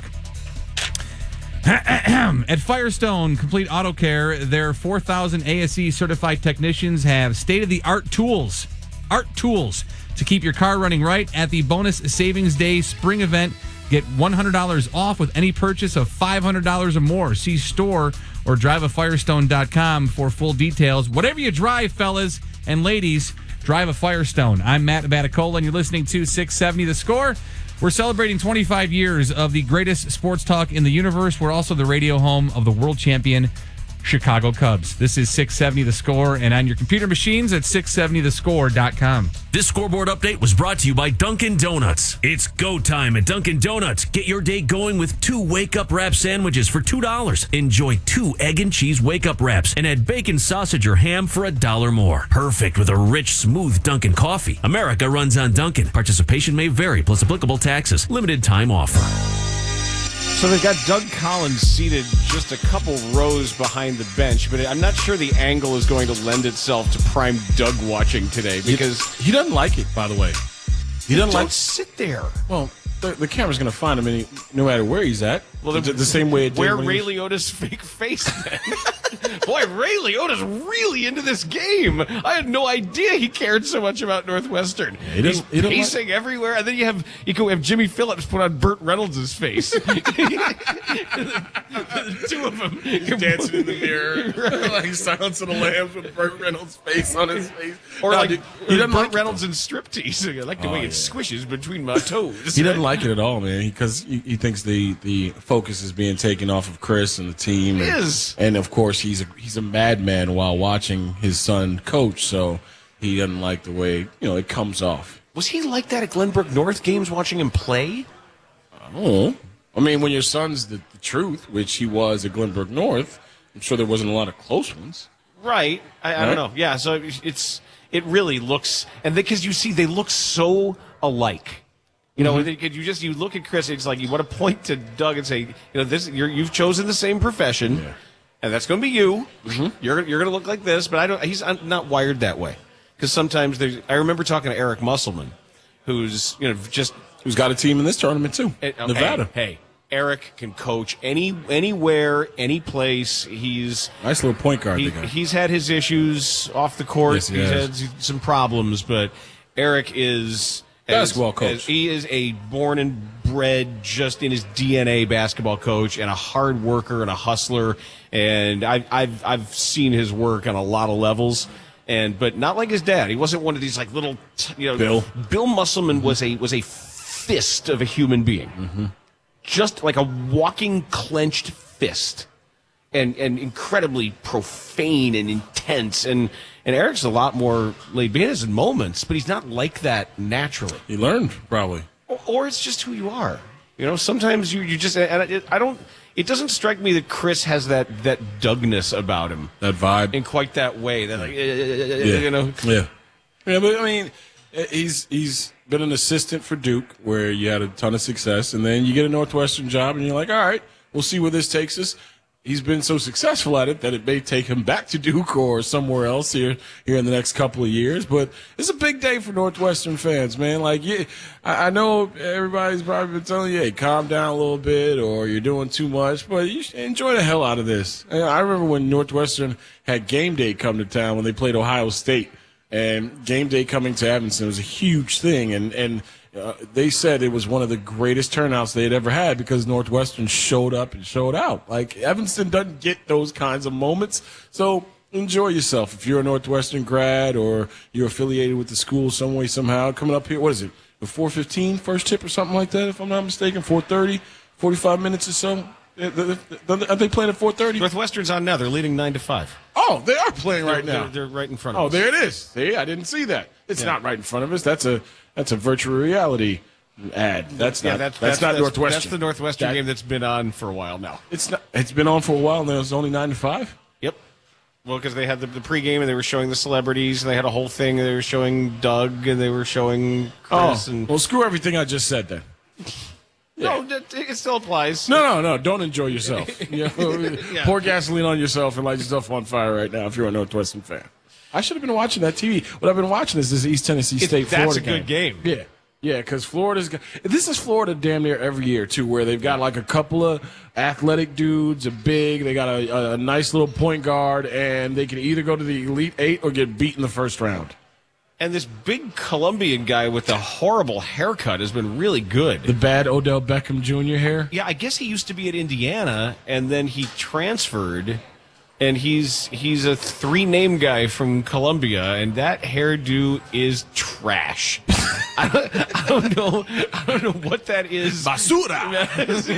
At Firestone Complete Auto Care, their 4,000 ASE certified technicians have state-of-the-art tools. Art tools to keep your car running right. At the Bonus Savings Day Spring Event, get $100 off with any purchase of $500 or more. See store or driveafirestone.com for full details. Whatever you drive, fellas and ladies, drive a Firestone. I'm Matt Abaticola, and you're listening to 670 The Score. We're celebrating 25 years of the greatest sports talk in the universe. We're also the radio home of the world champion Chicago Cubs. This is 670 The Score, and on your computer machines at 670thescore.com. This scoreboard update was brought to you by Dunkin' Donuts. It's go time at Dunkin' Donuts. Get your day going with 2 wake-up wrap sandwiches for $2. Enjoy 2 egg and cheese wake-up wraps and add bacon, sausage, or ham for $1 more. Perfect with a rich, smooth Dunkin' coffee. America runs on Dunkin'. Participation may vary, plus applicable taxes. Limited time offer. So they've got Doug Collins seated just a couple rows behind the bench, but I'm not sure the angle is going to lend itself to prime Doug watching today because he doesn't like it, by the way. He doesn't like sit there. Well, the camera's going to find him no matter where he's at. Well, the same way it did. Where Ray Liotta's fake face then? Boy, Ray Liotta's really into this game. I had no idea he cared so much about Northwestern. Yeah, He's pacing everywhere, and then you can have Jimmy Phillips put on Burt Reynolds' face. The 2 of them dancing in the mirror, like Silence of the Lambs with Burt Reynolds' face on his face. Or Burt Reynolds in striptease. I like the way it squishes between my toes. He doesn't like it at all, man, because he thinks the focus is being taken off of Chris and the team. And of course, he's a madman while watching his son coach, so he doesn't like the way it comes off. Was he like that at Glenbrook North games watching him play? I don't know. I mean, when your son's the truth, which he was at Glenbrook North, I'm sure there wasn't a lot of close ones. Right. I don't know. Yeah, so it really looks, and because you see they look so alike. You know, you look at Chris, it's like you want to point to Doug and say, you've chosen the same profession, and that's going to be you. Mm-hmm. You're going to look like this, but he's not wired that way. Because sometimes I remember talking to Eric Musselman, who's got a team in this tournament too, Nevada. Hey, Eric can coach anywhere, any place. He's nice little point guard. He's had his issues off the court. Yes, he's had some problems, but Eric is basketball coach. He is a born and bred, just in his DNA basketball coach, and a hard worker and a hustler. And I've seen his work on a lot of levels. But not like his dad. He wasn't one of these like little, Bill Musselman was a fist of a human being, just like a walking clenched fist, and incredibly profane and intense. And Eric's a lot more laid back in moments, but he's not like that naturally. He learned probably, or it's just who you are. Sometimes you just I don't. It doesn't strike me that Chris has that Dougness about him, that vibe, in quite that way. That yeah. But I mean, he's been an assistant for Duke, where you had a ton of success, and then you get a Northwestern job, and you're like, all right, we'll see where this takes us. He's been so successful at it that it may take him back to Duke or somewhere else here in the next couple of years. But it's a big day for Northwestern fans, man. Like, I know everybody's probably been telling you, hey, calm down a little bit, or you're doing too much, but you should enjoy the hell out of this. I remember when Northwestern had game day come to town when they played Ohio State, and game day coming to Evanston was a huge thing, and they said it was one of the greatest turnouts they had ever had because Northwestern showed up and showed out. Like, Evanston doesn't get those kinds of moments. So, enjoy yourself. If you're a Northwestern grad or you're affiliated with the school some way, somehow, coming up here, what is it, the 4:15 first tip or something like that, if I'm not mistaken, 4:30, 45 minutes or so? Are they playing at 4:30? Northwestern's on now. They're leading 9-5. Oh, they are playing right now. They're right in front of us. Oh, there it is. See, I didn't see that. It's not right in front of us. That's a virtual reality ad. That's not Northwestern. That's the Northwestern game that's been on for a while now. It's not. It's been on for a while, and it was only 9-5. Yep. Well, because they had the pregame, and they were showing the celebrities, and they had a whole thing. They were showing Doug, and they were showing Chris. Well, screw everything I just said then. Yeah. No, it still applies. No. Don't enjoy yourself. Pour gasoline on yourself and light yourself on fire right now if you're a Northwestern fan. I should have been watching that TV. What I've been watching is this East Tennessee State Florida That's a good game. Yeah, because this is Florida damn near every year, too, where they've got like a couple of athletic dudes, they got a nice little point guard, and they can either go to the Elite Eight or get beat in the first round. And this big Colombian guy with the horrible haircut has been really good. The bad Odell Beckham Jr. hair? Yeah, I guess he used to be at Indiana, and then he transferred, and he's a three-name guy from Colombia, and that hairdo is trash. I don't know what that is. Basura!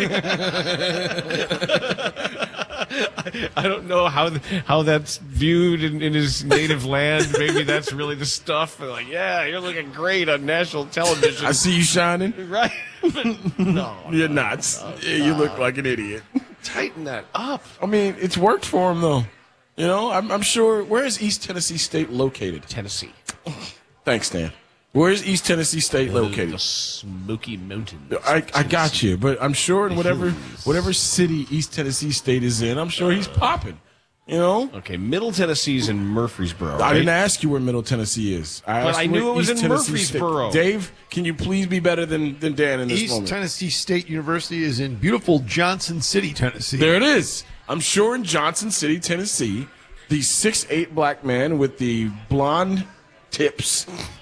I don't know how that's viewed in his native land. Maybe that's really the stuff. Like, yeah, you're looking great on national television. I see you shining. Right? No. You're not. You look like an idiot. Tighten that up. I mean, it's worked for him, though. You know, I'm sure. Where is East Tennessee State located? Tennessee. Thanks, Dan. Where is East Tennessee State located? The Smoky Mountains. I got you, but I'm sure in whatever city East Tennessee State is in, I'm sure he's popping. You know? Okay, Middle Tennessee's in Murfreesboro. I didn't ask you where Middle Tennessee is. I knew it was in Murfreesboro. Dave, can you please be better than Dan in this moment? East Tennessee State University is in beautiful Johnson City, Tennessee. There it is. I'm sure in Johnson City, Tennessee, the 6'8" black man with the blonde tips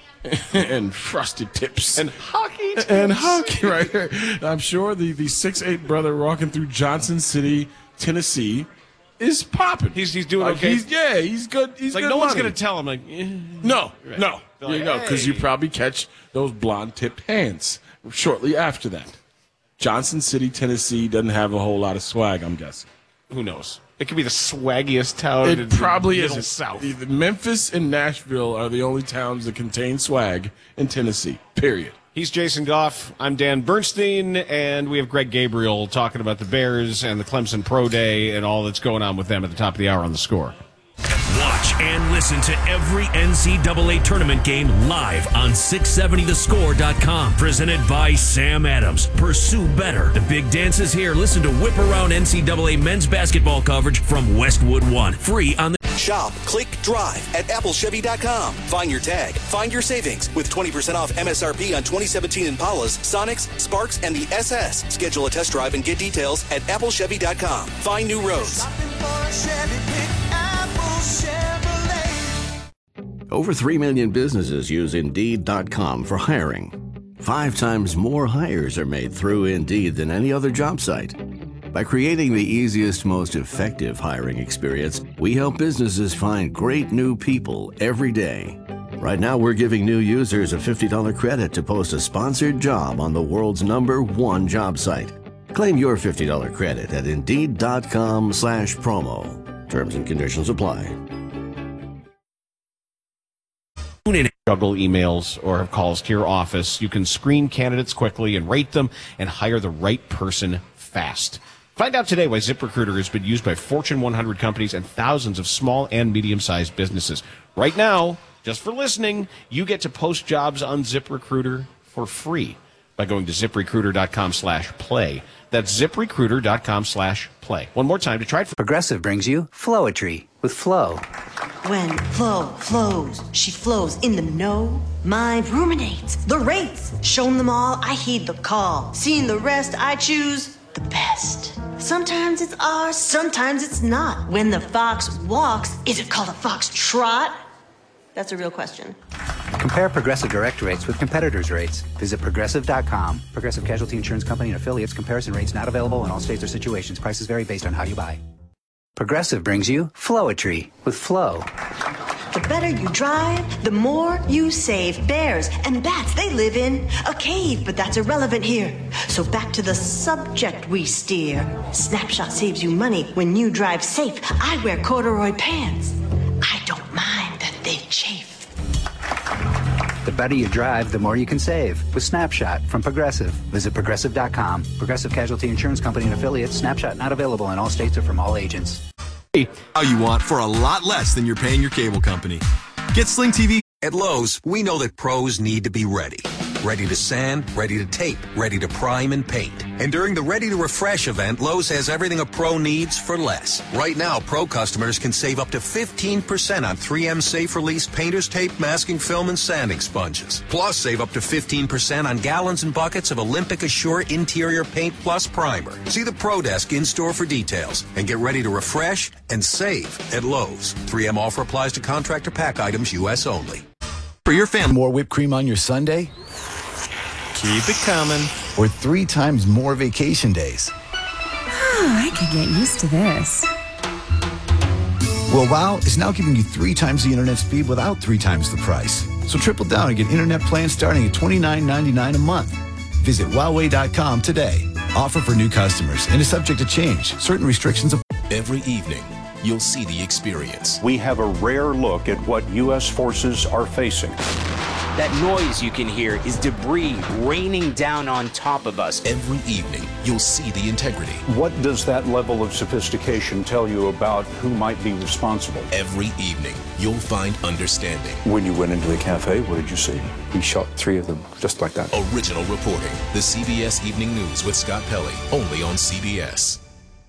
and frosted tips and hockey tips. And hockey right here. I'm sure the 6'8" brother walking through Johnson City, Tennessee, is popping. He's doing okay. He's good. He's like good no money. one's gonna tell him. Like no. Like, because you probably catch those blonde tipped hands shortly after that. Johnson City, Tennessee doesn't have a whole lot of swag. I'm guessing. Who knows? It could be the swaggiest town. It probably is. is. South. Memphis and Nashville are the only towns that contain swag in Tennessee. Period. He's Jason Goff. I'm Dan Bernstein, and we have Greg Gabriel talking about the Bears and the Clemson Pro Day and all that's going on with them at the top of the hour on The Score. Watch and listen to every NCAA tournament game live on 670thescore.com. Presented by Sam Adams. Pursue better. The big dance is here. Listen to Whip Around NCAA men's basketball coverage from Westwood One. Free on the Shop, click, drive at applechevy.com. Find your tag, find your savings with 20% off MSRP on 2017 Impalas, Sonics, Sparks, and the SS. Schedule a test drive and get details at applechevy.com. Find new roads. Over 3 million businesses use Indeed.com for hiring. 5 times more hires are made through Indeed than any other job site. By creating the easiest, most effective hiring experience, we help businesses find great new people every day. Right now, we're giving new users a $50 credit to post a sponsored job on the world's #1 job site. Claim your $50 credit at Indeed.com/promo. Terms and conditions apply. Juggle emails or have calls to your office. You can screen candidates quickly and rate them and hire the right person fast. Find out today why ZipRecruiter has been used by Fortune 100 companies and thousands of small and medium-sized businesses. Right now, just for listening, you get to post jobs on ZipRecruiter for free by going to ZipRecruiter.com/play. That's ZipRecruiter.com/play. One more time to try it. Progressive brings you Flowetry with Flo. When Flo flows, she flows in the know. Mind ruminates the rates. Shown them all, I heed the call. Seeing the rest, I choose the best. Sometimes it's ours, sometimes it's not. When the fox walks, is it called a fox trot? That's a real question. Compare Progressive direct rates with competitors' rates. Visit Progressive.com. Progressive Casualty Insurance Company and affiliates. Comparison rates not available in all states or situations. Prices vary based on how you buy. Progressive brings you Flowetry with Flow. The better you drive, the more you save. Bears and bats, they live in a cave, but that's irrelevant here. So back to the subject we steer. Snapshot saves you money when you drive safe. I wear corduroy pants. I don't mind that they chafe. The better you drive, the more you can save with Snapshot from Progressive. Visit Progressive.com. Progressive Casualty Insurance Company and affiliates. Snapshot not available in all states or from all agents. How you want for a lot less than you're paying your cable company. Get Sling TV. At Lowe's, we know that pros need to be ready. Ready to sand, ready to tape, ready to prime and paint. And during the Ready to Refresh event, Lowe's has everything a pro needs for less. Right now, pro customers can save up to 15% on 3M Safe Release painter's tape, masking film, and sanding sponges. Plus, save up to 15% on gallons and buckets of Olympic Assure Interior Paint Plus Primer. See the Pro Desk in-store for details and get ready to refresh and save at Lowe's. 3M offer applies to contractor pack items, U.S. only. For your family. More whipped cream on your sundae? Keep it coming. Or 3 times more vacation days? I could get used to this. Well, WOW is now giving you 3 times the internet speed without 3 times the price. So triple down and get internet plans starting at $29.99 a month. Visit Huawei.com today. Offer for new customers and is subject to change. Certain restrictions apply. Every evening, you'll see the experience. We have a rare look at what U.S. forces are facing. That noise you can hear is debris raining down on top of us. Every evening, you'll see the integrity. What does that level of sophistication tell you about who might be responsible? Every evening, you'll find understanding. When you went into the cafe, what did you see? He shot 3 of them, just like that. Original reporting. The CBS Evening News with Scott Pelley, only on CBS.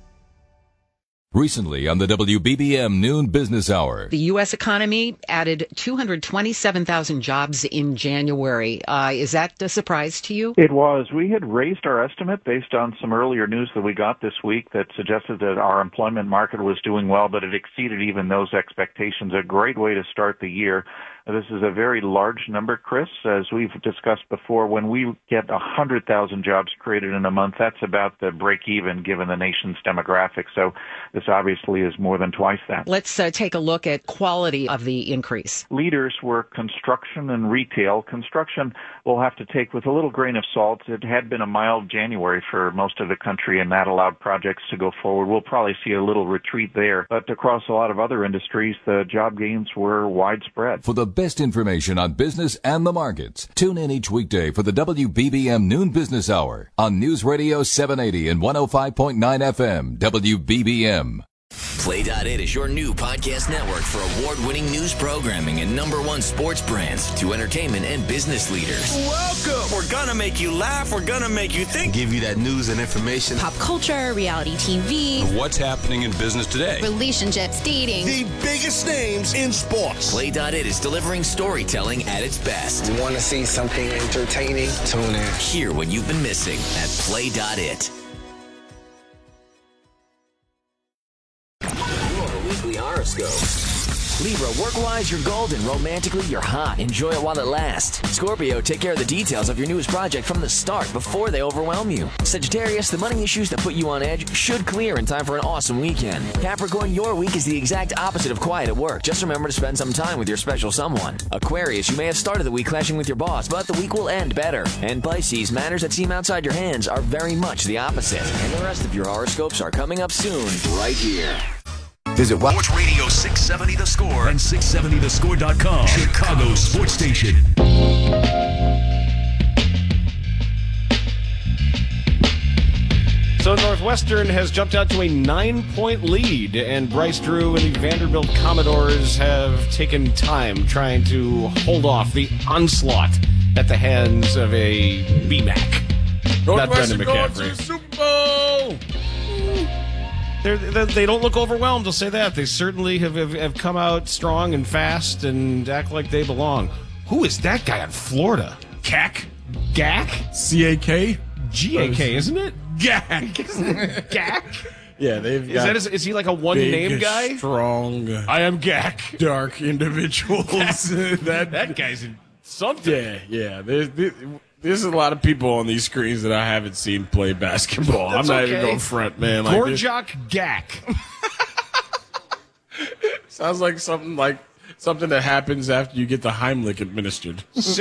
Recently on the WBBM Noon Business Hour. The U.S. economy added 227,000 jobs in January. Is that a surprise to you? It was. We had raised our estimate based on some earlier news that we got this week that suggested that our employment market was doing well, but it exceeded even those expectations. A great way to start the year. This is a very large number, Chris. As we've discussed before, when we get 100,000 jobs created in a month, that's about the break-even given the nation's demographics. So this obviously is more than twice that. Let's take a look at quality of the increase. Leaders were construction and retail. Construction we'll have to take with a little grain of salt. It had been a mild January for most of the country, and that allowed projects to go forward. We'll probably see a little retreat there. But across a lot of other industries, the job gains were widespread. For the best information on business and the markets, tune in each weekday for the WBBM Noon Business Hour on News Radio 780 and 105.9 FM, WBBM. Play.it is your new podcast network for award-winning news programming and #1 sports brands to entertainment and business leaders. Welcome! We're gonna make you laugh, we're gonna make you think. Give you that news and information. Pop culture, reality TV. What's happening in business today? Relationships, dating. The biggest names in sports. Play.it is delivering storytelling at its best. You want to see something entertaining? Tune in. Hear what you've been missing at Play.it. Horoscope. Libra, work-wise, you're golden. Romantically, you're hot. Enjoy it while it lasts. Scorpio, take care of the details of your newest project from the start before they overwhelm you. Sagittarius, the money issues that put you on edge should clear in time for an awesome weekend. Capricorn, your week is the exact opposite of quiet at work. Just remember to spend some time with your special someone. Aquarius, you may have started the week clashing with your boss, but the week will end better. And Pisces, matters that seem outside your hands are very much the opposite. And the rest of your horoscopes are coming up soon, right here. Visit Sports Radio 670 The Score and 670thescore.com. Chicago's sports station. So Northwestern has jumped out to a 9-point lead, and Bryce Drew and the Vanderbilt Commodores have taken time trying to hold off the onslaught at the hands of a BMAC. Not Brendan McCaffrey. Super Bowl! They don't look overwhelmed, I'll say that. They certainly have come out strong and fast and act like they belong. Who is that guy on Florida? CAC? Gak? C-A-K? G-A-K, isn't it? Gak. Isn't it Gak? Yeah, they've got is he like a one-name guy? Strong. I am Gak. Dark individuals. that guy's in something. Yeah. There's a lot of people on these screens that I haven't seen play basketball. I'm not even going front, man. Gorjak Gak. Sounds like something that happens after you get the Heimlich administered.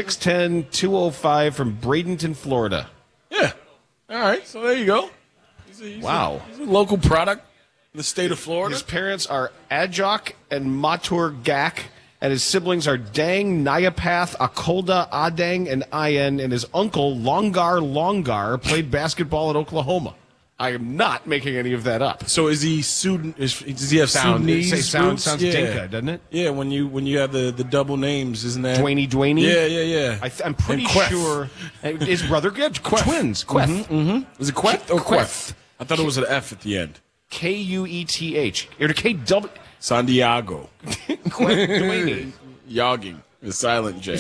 6'10", 205 from Bradenton, Florida. Yeah. All right. So there you go. He's Wow. He's a local product in the state of Florida. His parents are Adjok and Matur Gak, and his siblings are Dang, Nayapath, Akolda, Adang, and Ayen, and his uncle, Longar, played basketball at Oklahoma. I am not making any of that up. So is he Sudan? Does he have Sudanese? Sounds Dinka, doesn't it? Yeah, when you have the double names, isn't that Dwayne? Yeah. I'm pretty sure his brother twins. Queth. Mm-hmm. Is it Queth or Queth? I thought it was an F at the end. Kueth or KW. Santiago. Dwayne. Yogging. The silent J.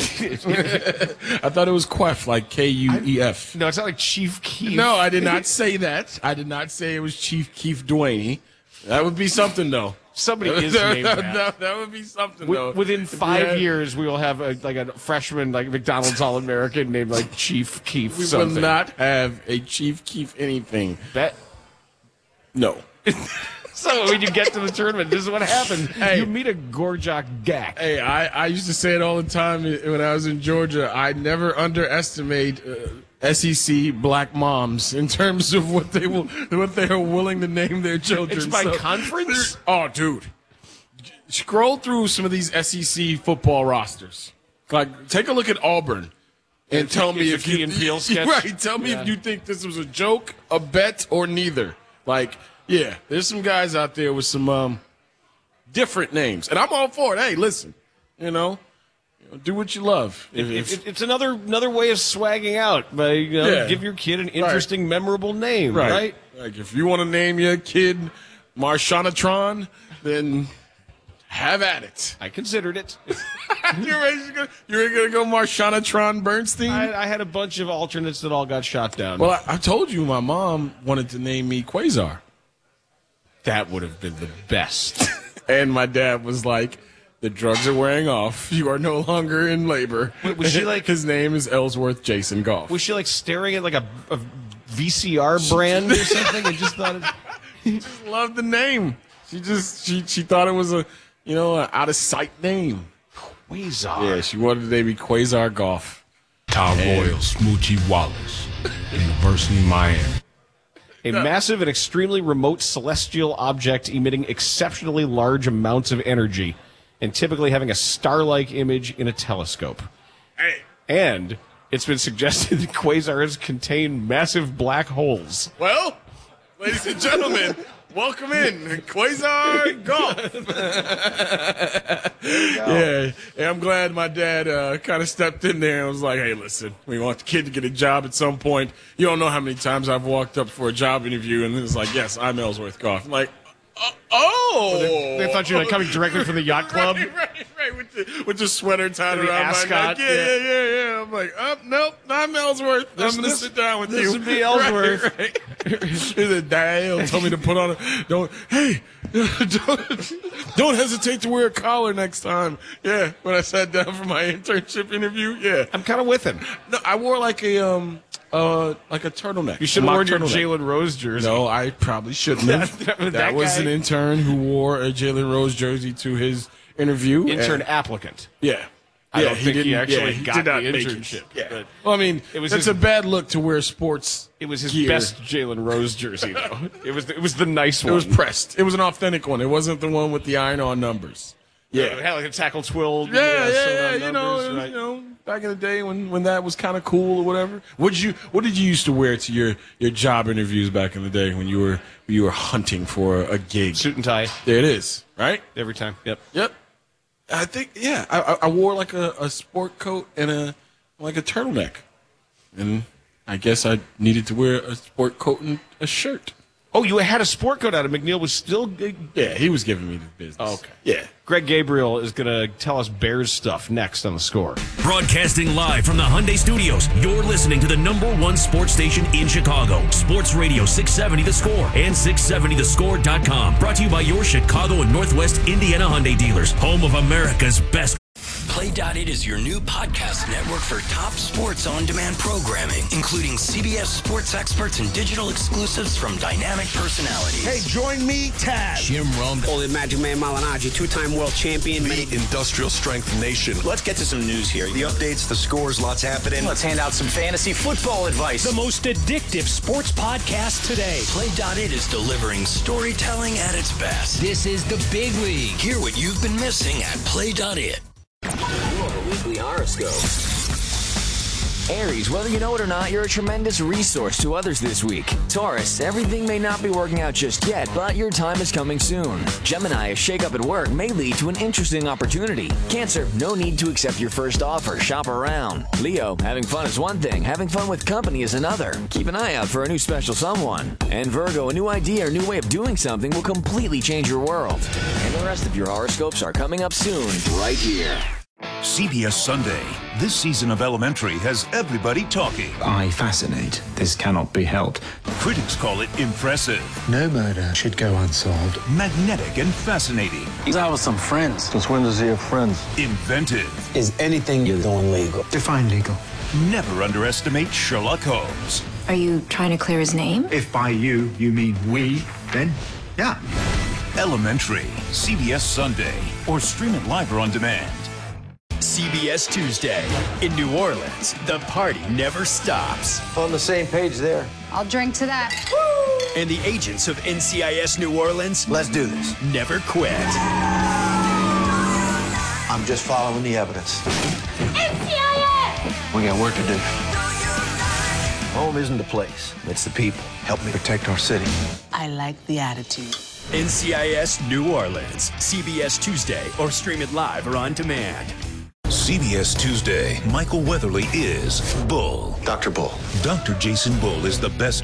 I thought it was Quef, like Kuef. No, it's not like Chief Keef. No, I did not say that. I did not say it was Chief Keef Dwayne. That would be something, though. Somebody is named that. That would be something, though. Within 5 years, we will have a freshman, like McDonald's All-American named like Chief Keef. We will not have a Chief Keef anything. Bet. No. So when you get to the tournament, this is what happens. Hey, you meet a Gorjak Gak. Hey, I used to say it all the time when I was in Georgia. I never underestimate SEC black moms in terms of what they are willing to name their children. It's by conference? Oh, dude. Scroll through some of these SEC football rosters. Like, take a look at Auburn and tell me if Key and Peele sketch. Right, tell me if you think this was a joke, a bet, or neither. Like, yeah, there's some guys out there with some different names, and I'm all for it. Hey, listen, do what you love. It's another way of swagging out by give your kid an interesting, memorable name, right? Like if you want to name your kid Marshawnatron, then have at it. I considered it. You're ready to go Marshawnatron Bernstein? I had a bunch of alternates that all got shot down. Well, I told you my mom wanted to name me Quasar. That would have been the best. And my dad was like, the drugs are wearing off. You are no longer in labor. Was she like... His name is Ellsworth Jason Goff. Was she like staring at like a VCR brand or something and just thought She just loved the name. She thought it was a out of sight name. Quasar. Yeah, she wanted to name me Quasar Goff. Todd Royal, Smoochie Wallace, University of Miami. A massive and extremely remote celestial object emitting exceptionally large amounts of energy and typically having a star-like image in a telescope. Hey. And it's been suggested that quasars contain massive black holes. Well, ladies and gentlemen, welcome in Quasar Golf. Yeah, I'm glad my dad kind of stepped in there and was like, hey, listen, we want the kid to get a job at some point. You don't know how many times I've walked up for a job interview and it's like, yes, I'm Ellsworth Goff. I'm like, oh. They thought you were like coming directly from the yacht club? Right, with the sweater tied around ascot. my neck. Yeah. I'm like, nope, I'm Ellsworth. I'm going to sit down with you. This would be Ellsworth. Right. The dad told me to put on don't hesitate to wear a collar next time. Yeah, when I sat down for my internship interview, yeah. I'm kind of with him. No, I wore like a turtleneck. You should have worn your Jalen Rose jersey. No, I probably shouldn't have. that was an intern who wore a Jalen Rose jersey to his interview. Intern applicant. Yeah. I don't think he actually got the internship. Yeah. Well, I mean, that's a bad look to wear sports. It was his gear. best Jalen Rose jersey, though. It was the nice one. It was pressed. It was an authentic one. It wasn't the one with the iron-on numbers. Yeah, it had like a tackle twill. Yeah. You know, back in the day when that was kind of cool or whatever. What did you used to wear to your job interviews back in the day when you were hunting for a gig? Suit and tie. There it is. Right. Every time. Yep. I think I wore like a sport coat and a turtleneck, and I guess I needed to wear a sport coat and a shirt. Oh, you had a sport coat out. McNeil was still... Yeah, he was giving me the business. Oh, okay. Yeah. Greg Gabriel is going to tell us Bears stuff next on The Score. Broadcasting live from the Hyundai Studios, you're listening to the #1 sports station in Chicago. Sports Radio 670 The Score and 670thescore.com. Brought to you by your Chicago and Northwest Indiana Hyundai dealers. Home of America's best. Play Play.it is your new podcast network for top sports on-demand programming, including CBS sports experts and digital exclusives from dynamic personalities. Hey, join me, Taz. Jim Rome. Holy Magic Man Malinaji, two-time world champion. The Industrial Strength Nation. Let's get to some news here. The updates, the scores, lots happening. Let's hand out some fantasy football advice. The most addictive sports podcast today. Play.it is delivering storytelling at its best. This is the big league. Hear what you've been missing at Play.it. Your weekly horoscope. Aries, whether you know it or not, you're a tremendous resource to others this week. Taurus, everything may not be working out just yet, but your time is coming soon. Gemini, a shakeup at work may lead to an interesting opportunity. Cancer, no need to accept your first offer. Shop around. Leo, having fun is one thing. Having fun with company is another. Keep an eye out for a new special someone. And Virgo, a new idea or new way of doing something will completely change your world. And the rest of your horoscopes are coming up soon, right here. CBS Sunday. This season of Elementary has everybody talking. I fascinate. This cannot be helped. Critics call it impressive. No murder should go unsolved. Magnetic and fascinating. He's out with some friends. Since when does he have friends? Inventive. Is anything you're doing legal? Define legal. Never underestimate Sherlock Holmes. Are you trying to clear his name? If by you mean we, then yeah. Elementary. CBS Sunday. Or stream it live or on demand. CBS Tuesday. In New Orleans, the party never stops. On the same page there. I'll drink to that. Woo! And the agents of NCIS New Orleans, let's do this, never quit. I'm just following the evidence. NCIS! We got work to do. Home isn't the place, it's the people. Help me protect our city. I like the attitude. NCIS New Orleans. CBS Tuesday, or stream it live or on demand. CBS Tuesday. Michael Weatherly is Bull. Dr. Bull. Dr. Jason Bull is the best